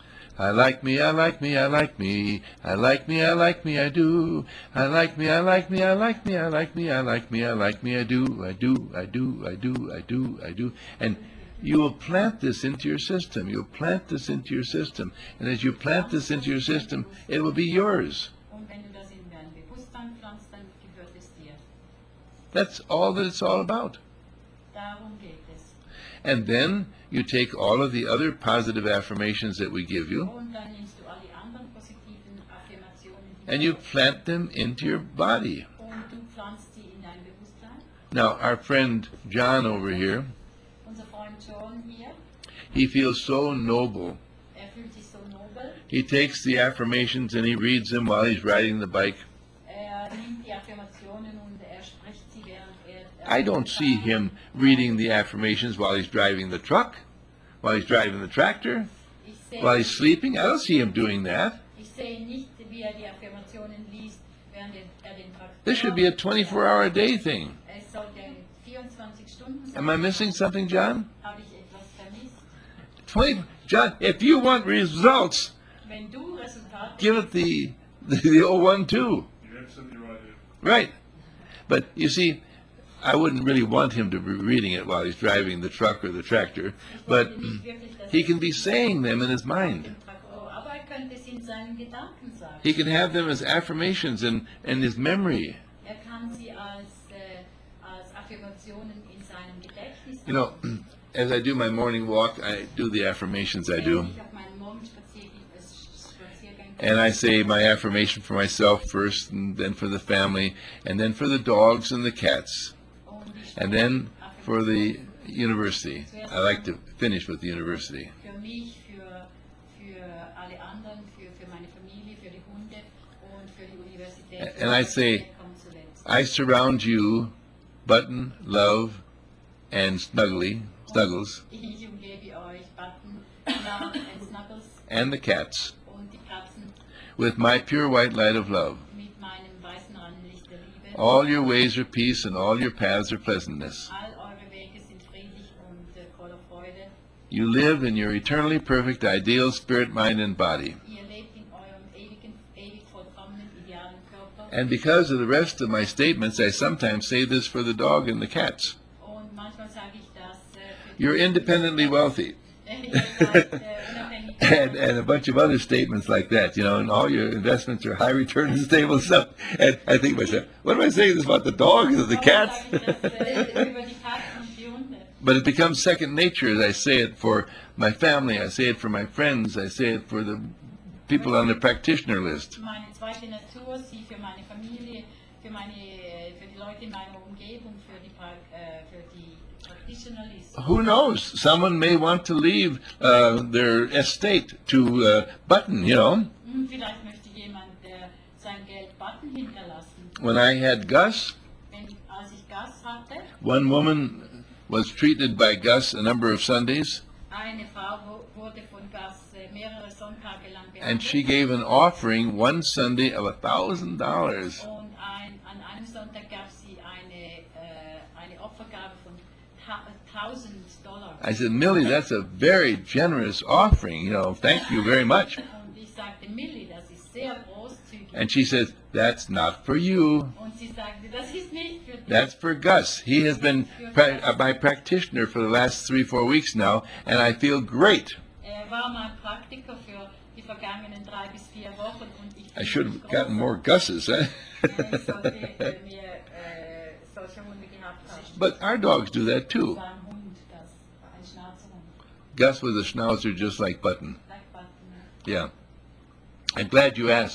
I like me, I like me, I like me. I like me, I like me, I do. I like me, I like me, I like me, I like me, I like me, I like me, I do. I do, I do, I do, I do, I do. And you will plant this into your system. You'll plant this into your system. And as you plant this into your system, it will be yours. Und wenn du das in dein Bewusstsein pflanzt, dann gehört es dir. That's all that it's all about. Darum geht es. And then you take all of the other positive affirmations that we give you, Und dann nimmst du all die anderen positiven Affirmationen, die and you plant them into your body. und du pflanzt sie in dein Bewusstsein. Now, our friend John over here, Unser Freund John hier, he feels so noble. er fühlt sich so nobel. He takes the affirmations and he reads them while he's riding the bike. Er nimmt die Affirmationen und er spricht sie, während er... I don't see him reading the affirmations while he's driving the truck, while he's driving the tractor, Ich sehe, while he's sleeping. I don't see him doing that. ich sehe nicht, wie er die Affirmationen liest, während er er den Traktor... This should be a twenty-four hour a day thing. Es sollte vierundzwanzig Stunden sein. Am I missing something, John? Habe ich etwas vermisst? twenty, John, if you want results, Wenn du Resultate... give it the, the, the oh one two. You're absolutely right. Ed. Right. But you see, I wouldn't really want him to be reading it while he's driving the truck or the tractor, but he can be saying them in his mind. Aber er könnte es in seinen Gedanken sagen. He can have them as affirmations in, in his memory. Er kann sie als, äh, als Affirmationen in seinem Gedächtnis You know, as I do my morning walk, I do the affirmations I do. Wenn ich auf meinen Morgenspaziergang äh, Spaziergang And I say my affirmation for myself first, and then for the family, and then for the dogs and the cats, und ich and then for the university. I like to finish with the university. für mich, für, für alle anderen, für, für meine Familie, für die Hunde und für die Universität. And I say, Der kommt zuletzt. I surround you, Button, Love, and Snuggly, Snuggles, Ich umgebe euch, Button, Love and Snuggles and the cats und die Katzen with my pure white light of love. mit meinem weißen Randlicht der Liebe. All your ways are peace, and all your paths are pleasantness. All eure Wege sind friedlich und äh, voller Freude. You live in your eternally perfect ideal spirit, mind, and body. Ihr lebt in eurem ewigen, ewig vollkommenen, idealen Körper. And because of the rest of my statements, I sometimes say this for the dog and the cats. Und manchmal sage ich das äh, für You're independently wealthy. die, ihr seid äh, unabhängig. And, and a bunch of other statements like that, you know, and all your investments are high return and stable stuff. And I think to myself, what am I saying this about the dogs or the Warum cats? sage ich das, äh, über die Katzen und die Hunde? But it becomes second nature as I say it for my family, I say it for my friends, I say it for the people on the practitioner list. Meine zweite Natur, sie für meine Familie, für, meine, für die Leute in meiner Umgebung, für die, Pra- äh, für die Practitionalist. Who knows? Someone may want to leave uh, their estate to uh, Button, you know. Hm, Vielleicht möchte jemand äh, sein Geld Button hinterlassen. When I had Gus, Wenn, als ich Gas hatte, one woman was treated by Gus a number of Sundays, eine Frau wo- wurde von Gas äh, mehrere Sonntage lang and she behandelt. gave an offering one Sunday of a thousand dollars. Und ein, an einem Sonntag gab sie eine, äh, eine Opfergabe von ta- tausend Dollar. I said, Millie, that's a very generous offering, you know, thank you very much. Und ich sagte, Millie, das ist sehr großzügig. And she says, that's not for you. Und sie sagte, das ist nicht für dich. That's for Gus. He has been pra- uh, my practitioner for the last three, four weeks now, and I feel great. Er war mein Praktiker für die vergangenen drei bis vier Wochen und ich I fühle should mich have gotten großartig. more Gus's, eh? Ich sollte äh, mir äh, solche Hunde gehabt haben. But our dogs do that Das too. war ein Hund, das war ein Schnauzerhund. Gus was a schnauzer just like Button. Like Button. Yeah. I'm glad you asked,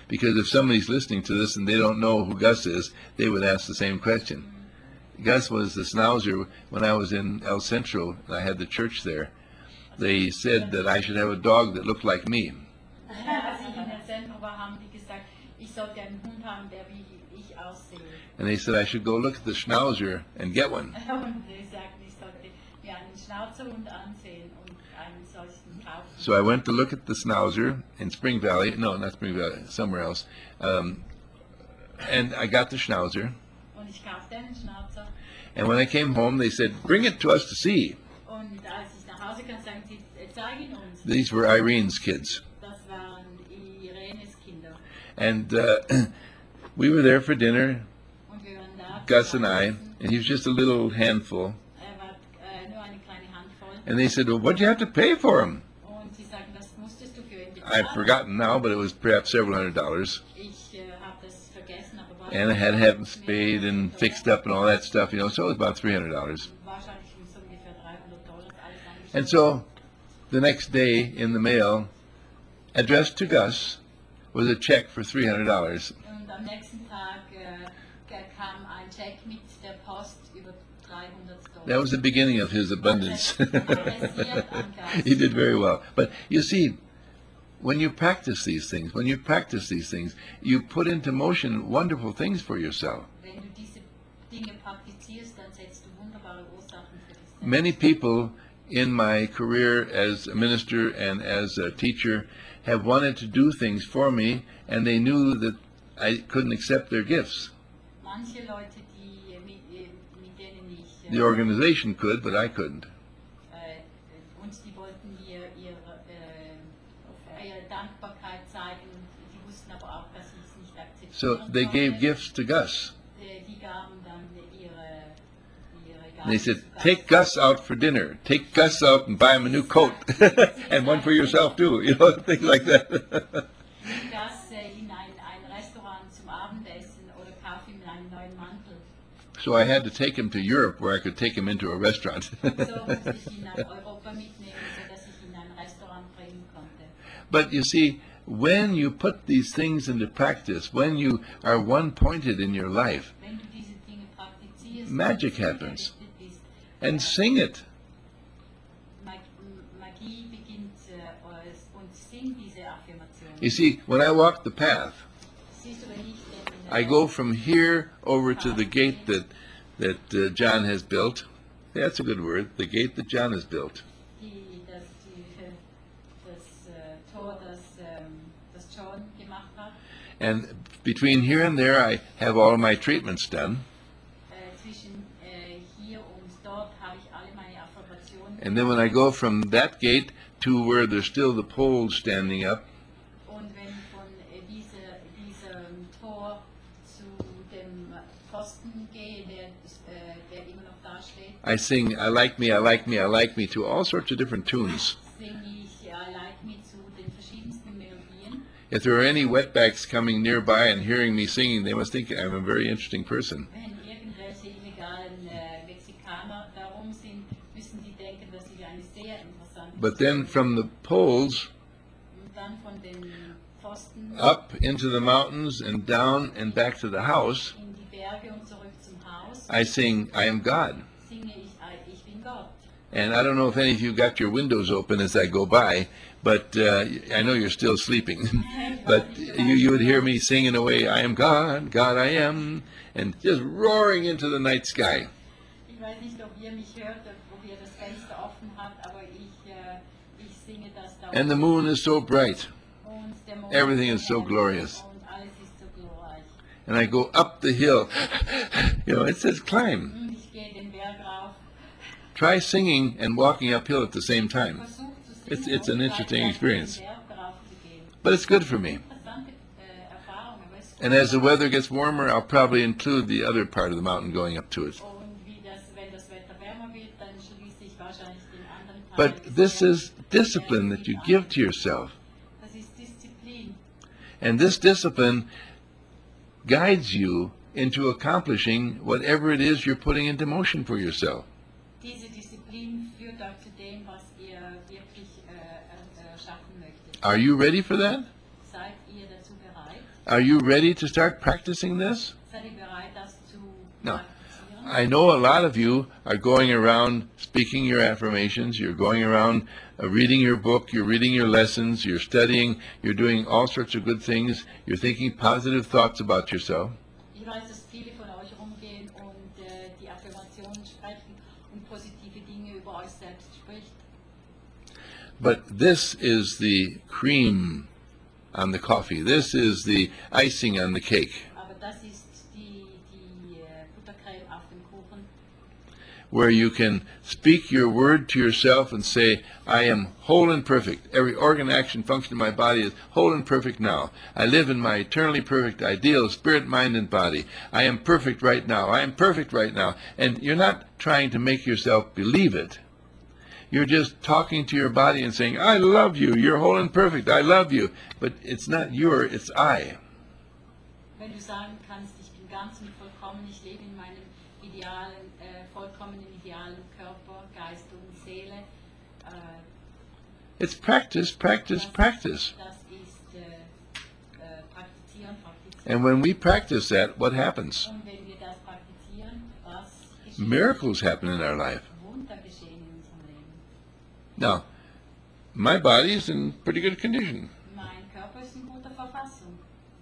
Because if somebody's listening to this and they don't know who Gus is, they would ask the same question. Gus was the schnauzer when I was in El Centro, and I had the church there. They said that I should have a dog that looked like me. Als ich in El Centro war, haben die gesagt, ich sollte einen Hund haben, der wie ich aussehe. And they said I should go look at the schnauzer and get one. Und die sagten, ich sollte mir einen Schnauzerhund ansehen und einen solchen kaufen. So I went to look at the schnauzer in Spring Valley. No, not Spring Valley, somewhere else. Um, and I got the schnauzer. Und ich kaufte einen Schnauzer. And when I came home, they said, bring it to us to see. Und als ich nach Hause kam, sagten sie, "Äh, zeig ihn uns." These were Irene's kids. Das waren Irenes Kinder. And uh, we were there for dinner, Und wir waren da. Gus and I, zusammen. and he was just a little handful. Er war äh, nur eine kleine Handvoll. And they said, well, what'd you have to pay for him? Und sie sagten, das musstest du für ihn I've bezahlen. forgotten now, but it was perhaps several hundred dollars. Ich äh, habe das vergessen, aber And I had to have him spayed and fixed up and all that stuff, you know, so it was about three hundred dollars. Wahrscheinlich so ungefähr dreihundert Dollar alles angestellt. And so the next day in the mail, addressed to Gus, was a check for three hundred dollars. Und am nächsten Tag äh, kam ein Check mit der Post über dreihundert Dollar. That was the beginning of his abundance. He did very well. But you see, when you practice these things, when you practice these things, you put into motion wonderful things for yourself. Wenn du diese Dinge praktizierst, dann setzt du wunderbare Ursachen für dich selbst. Many people in my career as a minister and as a teacher have wanted to do things for me, and they knew that I couldn't accept their gifts. Manche Leute, die, äh, mit, äh, mit denen ich, äh, The organization could, but I couldn't. äh, und die wollten mir ihre, äh, ihre Dankbarkeit zeigen, die wussten aber auch, dass ich es nicht akzeptieren So they gave konnte. gifts to Gus. Äh, Die gaben dann ihre, ihre And they Gaben said, zu take Gus out for dinner. Take Gus out and buy him a new coat. And one for yourself too. You know, things like that. Nimm das äh, in ein, ein Restaurant zum Abendessen oder kauf ihm einen neuen Mantel. So I had to take him to Europe where I could take him into a restaurant. So musste ich ihn nach Europa mitnehmen, sodass ich ihn in ein Restaurant bringen konnte. But you see, when you put these things into practice, when you are one-pointed in your life, Wenn du diese Dinge praktizierst, Magic und happens. zielgerichtet bist, and sing it. Mag- Magie beginnt äh, und sing diese Affirmation. You see, when I walk the path, Siehst du, wenn ich den, I go from here over to the gate that that uh, John has built. That's a good word. The gate that John has built. die, das, die, äh, das äh, Tor, das, ähm, das John gemacht hat. And between here and there, I have all of my treatments done. Äh, zwischen äh, hier und dort habe ich alle meine Affirmationen. And then when I go from that gate to where there's still the poles standing up, Und wenn ich von äh, dieser, diesem Tor zu dem Pfosten gehe, der, äh, der immer noch da steht, I sing I like me, I like me, I like me to all sorts of different tunes. singe ich I Like Me zu den verschiedensten Melodien. If there are any wetbacks coming nearby and hearing me singing, they must think I'm a very interesting person. Wenn irgendwelche illegalen äh, Mexikaner darum sind, müssen die denken, dass ich eine sehr interessante But then from the poles und dann von den Pfosten up into the mountains and down and back to the house, in die Berge und zurück zum Haus I sing I am God. singe ich I, Ich bin Gott. And I don't know if any of you got your windows open as I go by, but uh, I know you're still sleeping. But you, you would hear me singing away, I am God, God I am, and just roaring into the night sky. Ich weiß nicht, ob ihr mich hört, ob ihr das Fenster offen habt, aber ich, äh, ich singe das da And the moon is so bright, und der Mond everything is so hell glorious. und alles ist so glorreich. and I go up the hill. You know, it says climb. Und ich gehe den Berg rauf, Try singing and walking uphill at the same time. versuch zu singen It's- it's an und interesting gleichzeitig experience. den Berg raufzugehen. But it's good for me. Interessante äh, Erfahrung, aber es ist And as the weather gets warmer, I'll probably include the other part of the mountain going up to it. Und wie das, wenn das Wetter wärmer wird, dann schließe ich wahrscheinlich den anderen Teil. But des this Berges is discipline that you give to yourself. Das ist Disziplin. And this discipline guides you into accomplishing whatever it is you're putting into motion for yourself. Diese Disziplin führt auch zu dem, was ihr wirklich äh, äh, schaffen möchtet. Are you ready for that? Seid ihr dazu bereit? Are you ready to start practicing this? Seid ihr bereit, das zu No. praktizieren? I know a lot of you are going around speaking your affirmations, you're going around uh, reading your book, you're reading your lessons, you're studying, you're doing all sorts of good things, you're thinking positive thoughts about yourself. Ich weiß, dass viele von euch rumgehen und äh, die Affirmationen sprechen und positive Dinge über euch selbst spricht. But this is the cream on the coffee. This is the icing on the cake, Aber das ist die, die äh, Buttercreme auf dem Kuchen, where you can speak your word to yourself and say, I am whole and perfect. Every organ, action, function in my body is whole and perfect now. I live in my eternally perfect ideal of spirit, mind, and body. I am perfect right now. I am perfect right now. And you're not trying to make yourself believe it. You're just talking to your body and saying, I love you. You're whole and perfect. I love you. But it's not your, it's I. wenn du sagen kannst, ich bin ganz und vollkommen, ich lebe in meinem idealen, äh, vollkommenen idealen Körper, Geist und Seele. Äh, It's practice, practice, das, practice. Das ist äh, äh, praktizieren, praktizieren. And when we practice that, what happens? Und wenn wir das praktizieren, was geschieht? Miracles happen in our life. Wunder geschehen in unserem Leben. Now, my body is in pretty good condition. Mein Körper ist in guter Verfassung.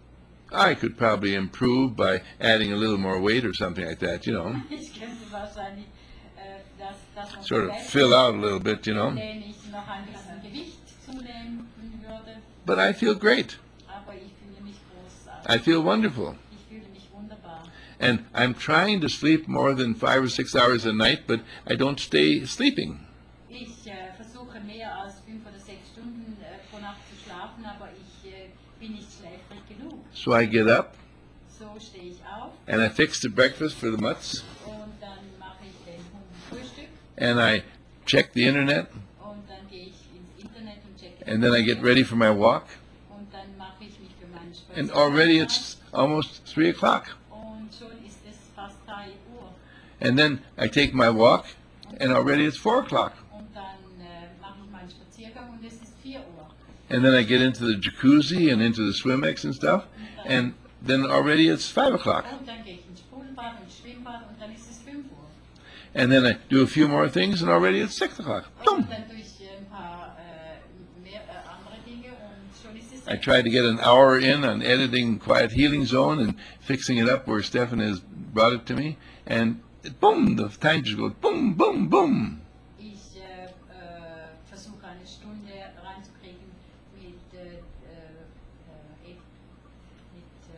I could probably improve by adding a little more weight or something like that, you know, Ich könnte wahrscheinlich äh, das, das noch sort of verbessern, fill out a little bit, you know. indem ich noch ein bisschen Gewicht zunehmen würde. But I feel great. Aber ich fühle mich großartig. I feel wonderful. Ich fühle mich wunderbar. And I'm trying to sleep more than five or six hours a night, but I don't stay sleeping. Ich äh, versuche mehr als fünf oder sechs Stunden äh, pro Nacht zu schlafen, aber ich äh, bin nicht schläfrig genug. So I get up So stehe ich auf and I fix the breakfast for the mutts und dann mache ich den Hunden Frühstück and I check the internet und dann gehe ich ins Internet und checke and then I get ready for my walk und dann mache ich mich für meinen and Spaziergang already bereit. it's almost three o'clock. Und schon ist es fast drei Uhr And then I take my walk and already it's four o'clock. und dann äh, mache ich meinen Spaziergang und es ist vier Uhr. And then I get into the jacuzzi and into the Swimex and stuff, and then already it's five o'clock. Und dann gehe ich ins Sprudelbad und Schwimmbad und dann ist es fünf Uhr. And then I do a few more things and already it's six o'clock. Boom! Und dann tue ich äh, ein paar äh, mehr, äh, andere Dinge und schon ist es I try to get an hour in on editing Quiet Healing Zone and fixing it up where Stefan has brought it to me, and boom, the time just goes boom, boom, boom. Ich äh, äh, versuche eine Stunde reinzukriegen mit, äh, äh, äh, mit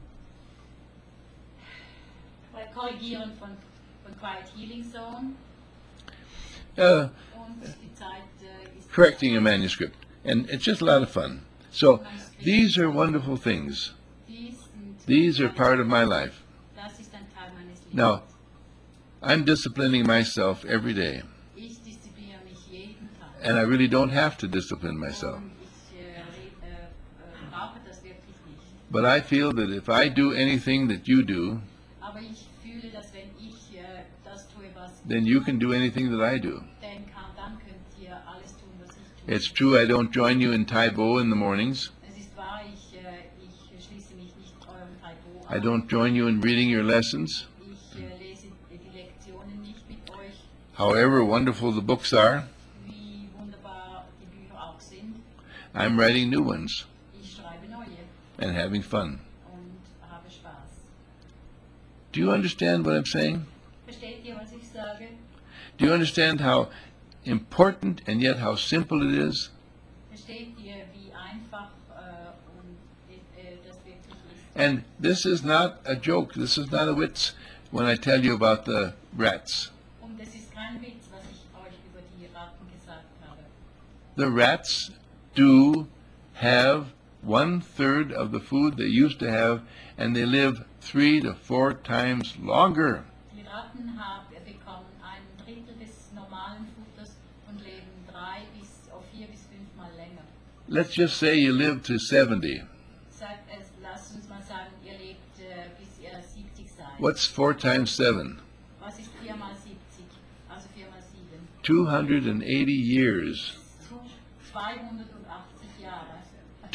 ähm, Korrigieren von, von Quiet Healing Zone Uh, und die Zeit äh, ist correcting a manuscript, and it's just a lot of fun. So these are wonderful things. Dies sind- These are part of my life. Das ist ein Teil meines Lebens. Now, I'm disciplining myself every day, Ich diszipliniere mich jeden Tag. and I really don't have to discipline myself. Und ich äh, re- äh, äh, brauche das wirklich nicht. But I feel that if I do anything that you do, Aber ich fühle, dass wenn ich äh, das tue, was then you can do anything that I do. ich denn kann, dann könnt ihr alles tun, was ich tue. It's true I don't join you in Taibo in the mornings. Es ist wahr, ich, äh, ich schließe mich nicht eurem Taibo I an. don't join you in reading your lessons, Ich äh, lese die Lektionen nicht mit euch, however wonderful the books are. wie wunderbar die Bücher auch sind. I'm writing new ones Ich schreibe neue and having fun. und habe Spaß. Do you understand what I'm saying? Versteht ihr, was ich sage? Do you understand how important and yet how simple it is? Versteht ihr, wie einfach äh, und äh, das wirklich ist? And this is not a joke. This is not a witz when I tell you about the rats. Und es ist kein Witz, was ich euch über die Ratten gesagt habe. The rats do have one third of the food they used to have, and they live three to four times longer. Die Ratten haben, bekommen ein Drittel des normalen Futters und leben drei bis auf vier bis fünfmal länger. Let's just say you live to seventy. Sagt es, lasst uns mal sagen, ihr lebt äh, bis ihr siebzig seid. What's four times seven? Was ist vier mal siebzig? Also vier mal sieben. two hundred eighty years. zweihundertachtzig Jahre.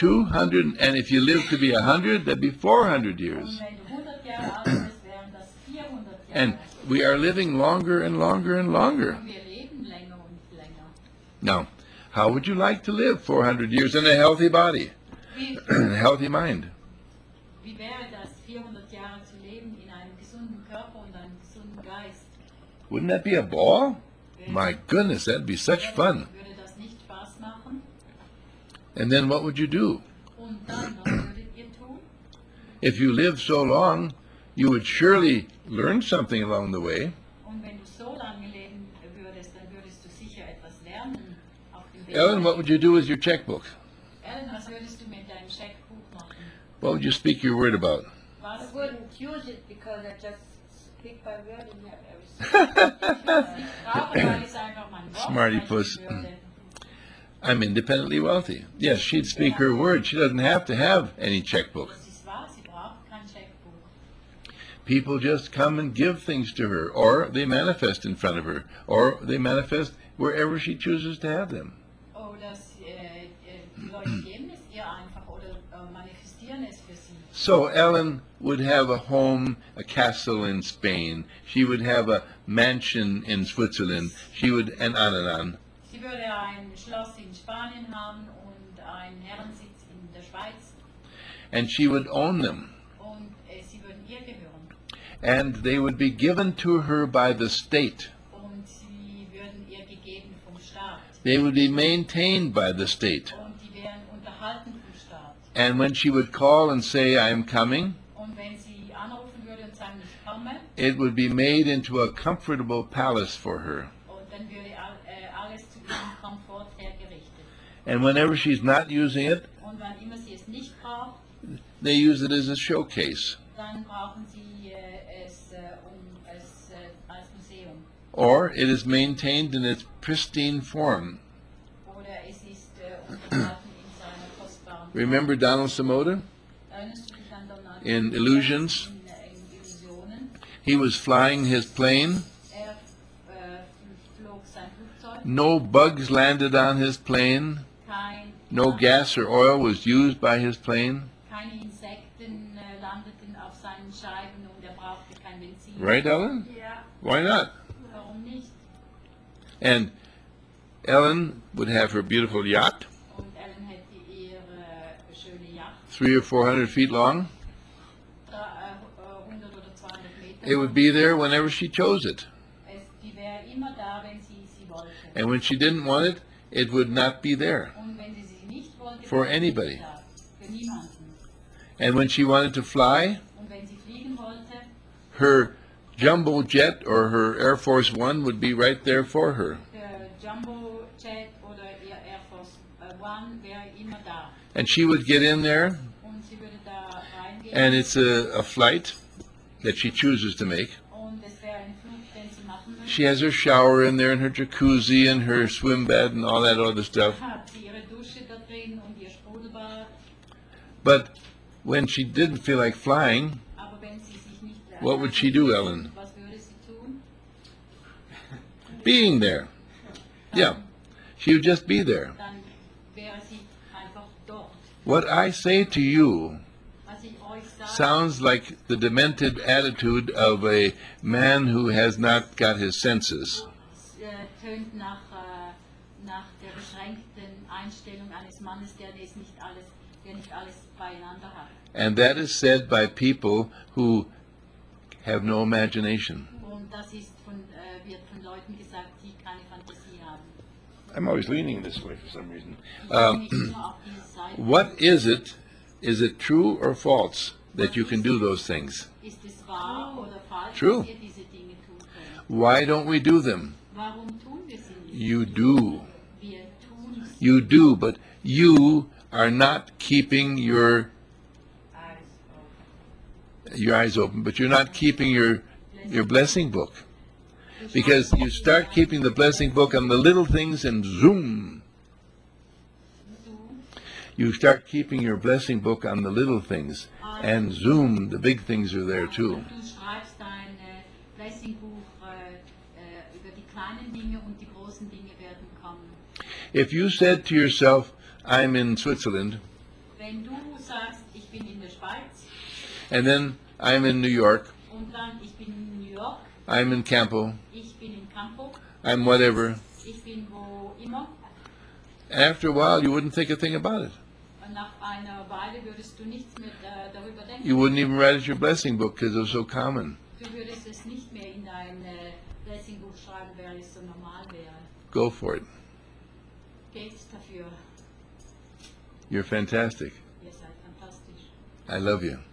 two hundred, and if you live to be a hundred, that'd be four hundred years. Und wenn du hundert Jahre alt bist, wären das vierhundert Jahre. And we are living longer and longer and longer. Und wir leben länger und länger. Now, how would you like to live four hundred years in a healthy body, Wie, a healthy mind? wie wäre das, vierhundert Jahre zu leben in einem gesunden Körper und einem gesunden Geist? Wouldn't that be a ball? My goodness, that'd be such fun. Würde das nicht Spaß machen? And then what would you do? Und dann, was würdet ihr tun? If you live so long, you would surely learn something along the way. Und wenn du so lange leben würdest, dann würdest du sicher etwas lernen auf dem Weg. Ellen, what would you do with your checkbook? Ellen, was würdest du mit deinem Scheckbuch machen? What would you speak your word about? Was I wouldn't use it because I just speak by word and have everything. brauche, weil es einfach mein Wort Smarty sprechen puss. würde. I'm independently wealthy. Yes, she'd speak her word. She doesn't have to have any checkbook. Das ist wahr, sie braucht kein Scheckbuch. People just come and give things to her, or they manifest in front of her, or they manifest wherever she chooses to have them. Oder sie, äh, äh, die Leute geben es ihr einfach oder äh, manifestieren es für sie. So Ellen would have a home, a castle in Spain. She would have a mansion in Switzerland. She would, and on and on. Sie würde ein Schloss in Spanien haben und einen Herrensitz in der Schweiz And she would own them. und äh, sie würden ihr gehören. And they would be given to her by the state. Und sie würden ihr gegeben vom Staat. They would be maintained by the state. Und die wären unterhalten vom Staat. And when she would call and say, I'm coming, Und wenn sie anrufen würde und sagen, ich komme, it would be made into a comfortable palace for her. und dann würde all, äh, alles zu ihrem Komfort hergerichtet. And whenever she's not using it, Und wann immer sie es nicht braucht, they use it as a showcase. dann brauchen sie äh, es, äh, um es äh, als Museum. Or it is maintained in its pristine form. Oder es ist äh, unterhalten in seiner kostbaren Form. Remember Donald Samoda Erinnerst du dich an Donald in Trump? Illusions? In, äh, in Illusionen. He was flying his plane. Er äh, flog sein Flugzeug. No bugs landed on his plane. Kein, No gas or oil was used by his plane. Keine Insekten äh, landeten auf seinen Scheiben und er brauchte kein Benzin. Right, Ellen? Ja, Why not? warum nicht? And Ellen would have her beautiful yacht, Und Ellen hätte ihre schöne Yacht, three or four hundred feet long. da, äh, hundert oder zweihundert Meter. It would be there whenever she chose it. Es, die wäre immer da, wenn sie sie wollte. And when she didn't want it, it would not be there. Und wenn sie sie nicht wollte, For wäre sie anybody. nicht da. Für niemanden. And when she wanted to fly, Und wenn sie fliegen wollte, her jumbo jet or her Air Force One would be right there for her. der Jumbo Jet oder ihr Air Force äh, One wäre immer da. And she would get in there, Und sie würde da reingehen. and it's a, a flight that she chooses to make. Und es wäre ein Flug, den sie machen möchte. She has her shower in there and her jacuzzi and her swim bed and all that other stuff. Hat sie ihre Dusche da drin und ihr Sprudelbad. But when she didn't feel like flying, Aber wenn sie sich nicht What would she do, Ellen? Was würde sie tun? being there, yeah, she would just be there. Dann wäre sie einfach dort. What I say to you Was ich euch sage, sounds like the demented attitude of a man who has not got his senses. es, äh, tönt nach, äh, nach der beschränkten Einstellung eines Mannes, der es nicht alles, der nicht alles beieinander hat. And that is said by people who have no imagination. Und das ist von, äh, wird von Leuten gesagt, die keine Fantasie haben. I'm always leaning this way for some reason. Die Um, nicht immer auf diese Seite. what is it? Is it true or false that you can do those things? Ist es wahr oder falsch, True. dass ihr diese Dinge tun könnt? Why don't we do them? Warum tun wir sie nicht? You do. Wir tun sie. You do, but you are not keeping your your eyes open, but you're not keeping your your blessing book. Because you start keeping the blessing book on the little things and zoom. Du, You start keeping your blessing book on the little things and zoom, the big things are there too. du schreibst dein äh, Blessingbuch äh, äh, über die kleinen Dinge und die großen Dinge werden kommen. If you said to yourself, I'm in Switzerland, wenn du sagst, ich bin in der Schweiz and then I'm in New York, und dann ich bin in New York, I'm in Campo, ich bin in Campo, I'm whatever, ich bin wo immer, after a while you wouldn't think a thing about it. und nach einer Weile würdest du nichts mehr äh, darüber denken. You wouldn't even write it your blessing book because it was so common. Du würdest es nicht mehr in dein äh, Blessing-Buch schreiben, weil es so normal wäre. Go for it. Geht dafür. You're fantastic. Ihr seid fantastisch. I love you.